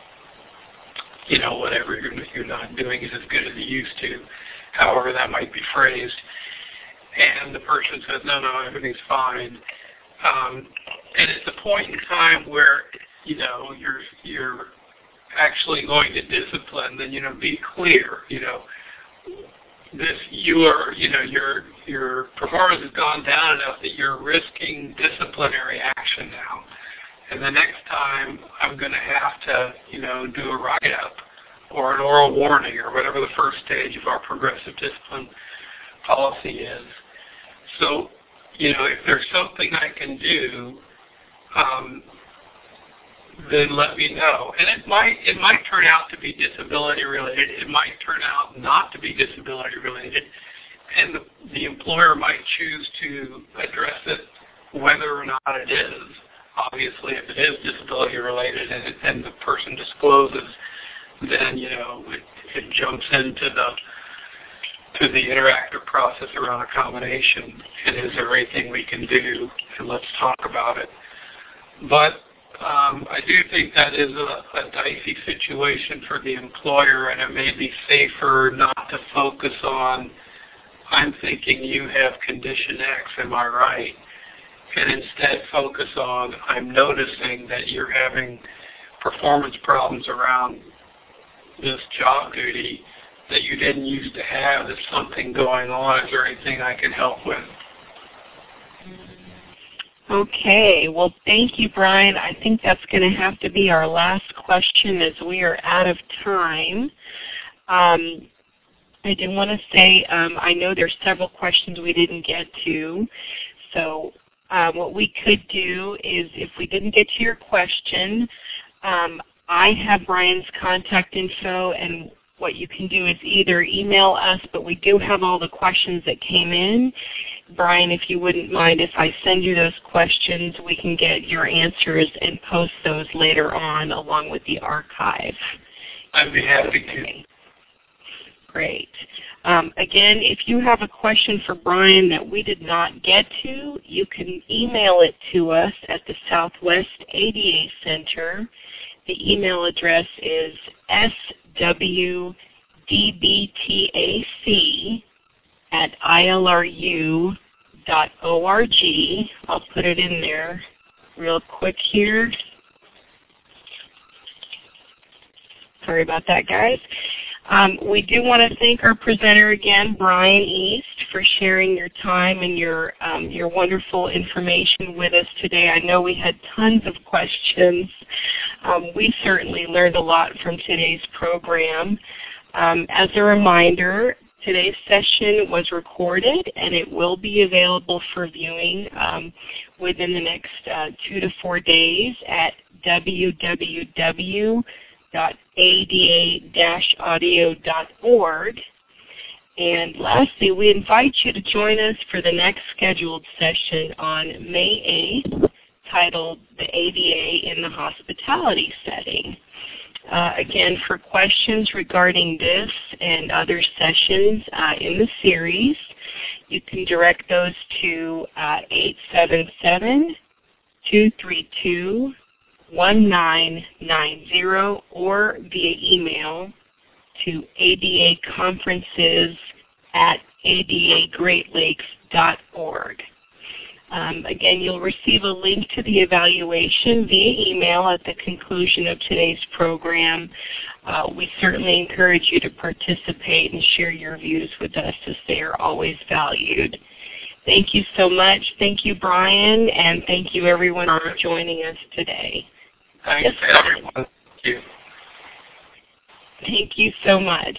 you know, whatever you're, you're not doing is as good as you used to, however that might be phrased. And the person says, no, no, everything's fine. Um, and it's a point in time where, you know, you're you're actually going to discipline, then, you know, be clear, you know, this, you are, you know, your, your performance has gone down enough that you're risking disciplinary action now. And the next time I'm going to have to, you know, do a write-up or an oral warning or whatever the first stage of our progressive discipline policy is. So, you know, if there's something I can do, um, then let me know. And it might it might turn out to be disability related. It might turn out not to be disability related. And the, the employer might choose to address it whether or not it is. Obviously, if it is disability related and, and the person discloses, then, you know, it, it jumps into the to the interactive process around accommodation. And is there anything we can do? And let's talk about it. But um, I do think that is a, a dicey situation for the employer, and it may be safer not to focus on I'm thinking you have condition X, am I right? And instead focus on, I'm noticing that you're having performance problems around this job duty that you didn't used to have. There's something going on. Is there anything I can help with? Okay. Well, thank you, Brian. I think that's going to have to be our last question as we are out of time. Um, I did want to say um, I know there's several questions we didn't get to. So uh, what we could do is if we didn't get to your question, um, I have Brian's contact info, and what you can do is either email us, but we do have all the questions that came in. Brian, if you wouldn't mind, if I send you those questions, we can get your answers and post those later on along with the archive. I'd be happy to. Okay. Great. Um, again, if you have a question for Brian that we did not get to, you can email it to us at the Southwest A D A Center. The email address is S W D B T A C at I L R U dot org. I'll put it in there real quick here. Sorry about that, guys. Um, we do want to thank our presenter again, Brian East, for sharing your time and your um, your wonderful information with us today. I know we had tons of questions. Um, we certainly learned a lot from today's program. Um, as a reminder, today's session was recorded and it will be available for viewing um, within the next uh, two to four days at w w w dot a d a dash audio dot org. And lastly, we invite you to join us for the next scheduled session on May eighth, titled The A D A in the Hospitality Setting. Uh, again, for questions regarding this and other sessions uh, in the series, you can direct those to uh, eight seven seven, two three two, one nine nine zero or via email to A D A conferences at A D A great lakes dot org. Um, again, you'll receive a link to the evaluation via email at the conclusion of today's program. Uh, we certainly encourage you to participate and share your views with us, as they are always valued. Thank you so much. Thank you, Brian, and thank you, everyone, for joining us today. Thanks, yes, everyone. Thank you. Thank you so much.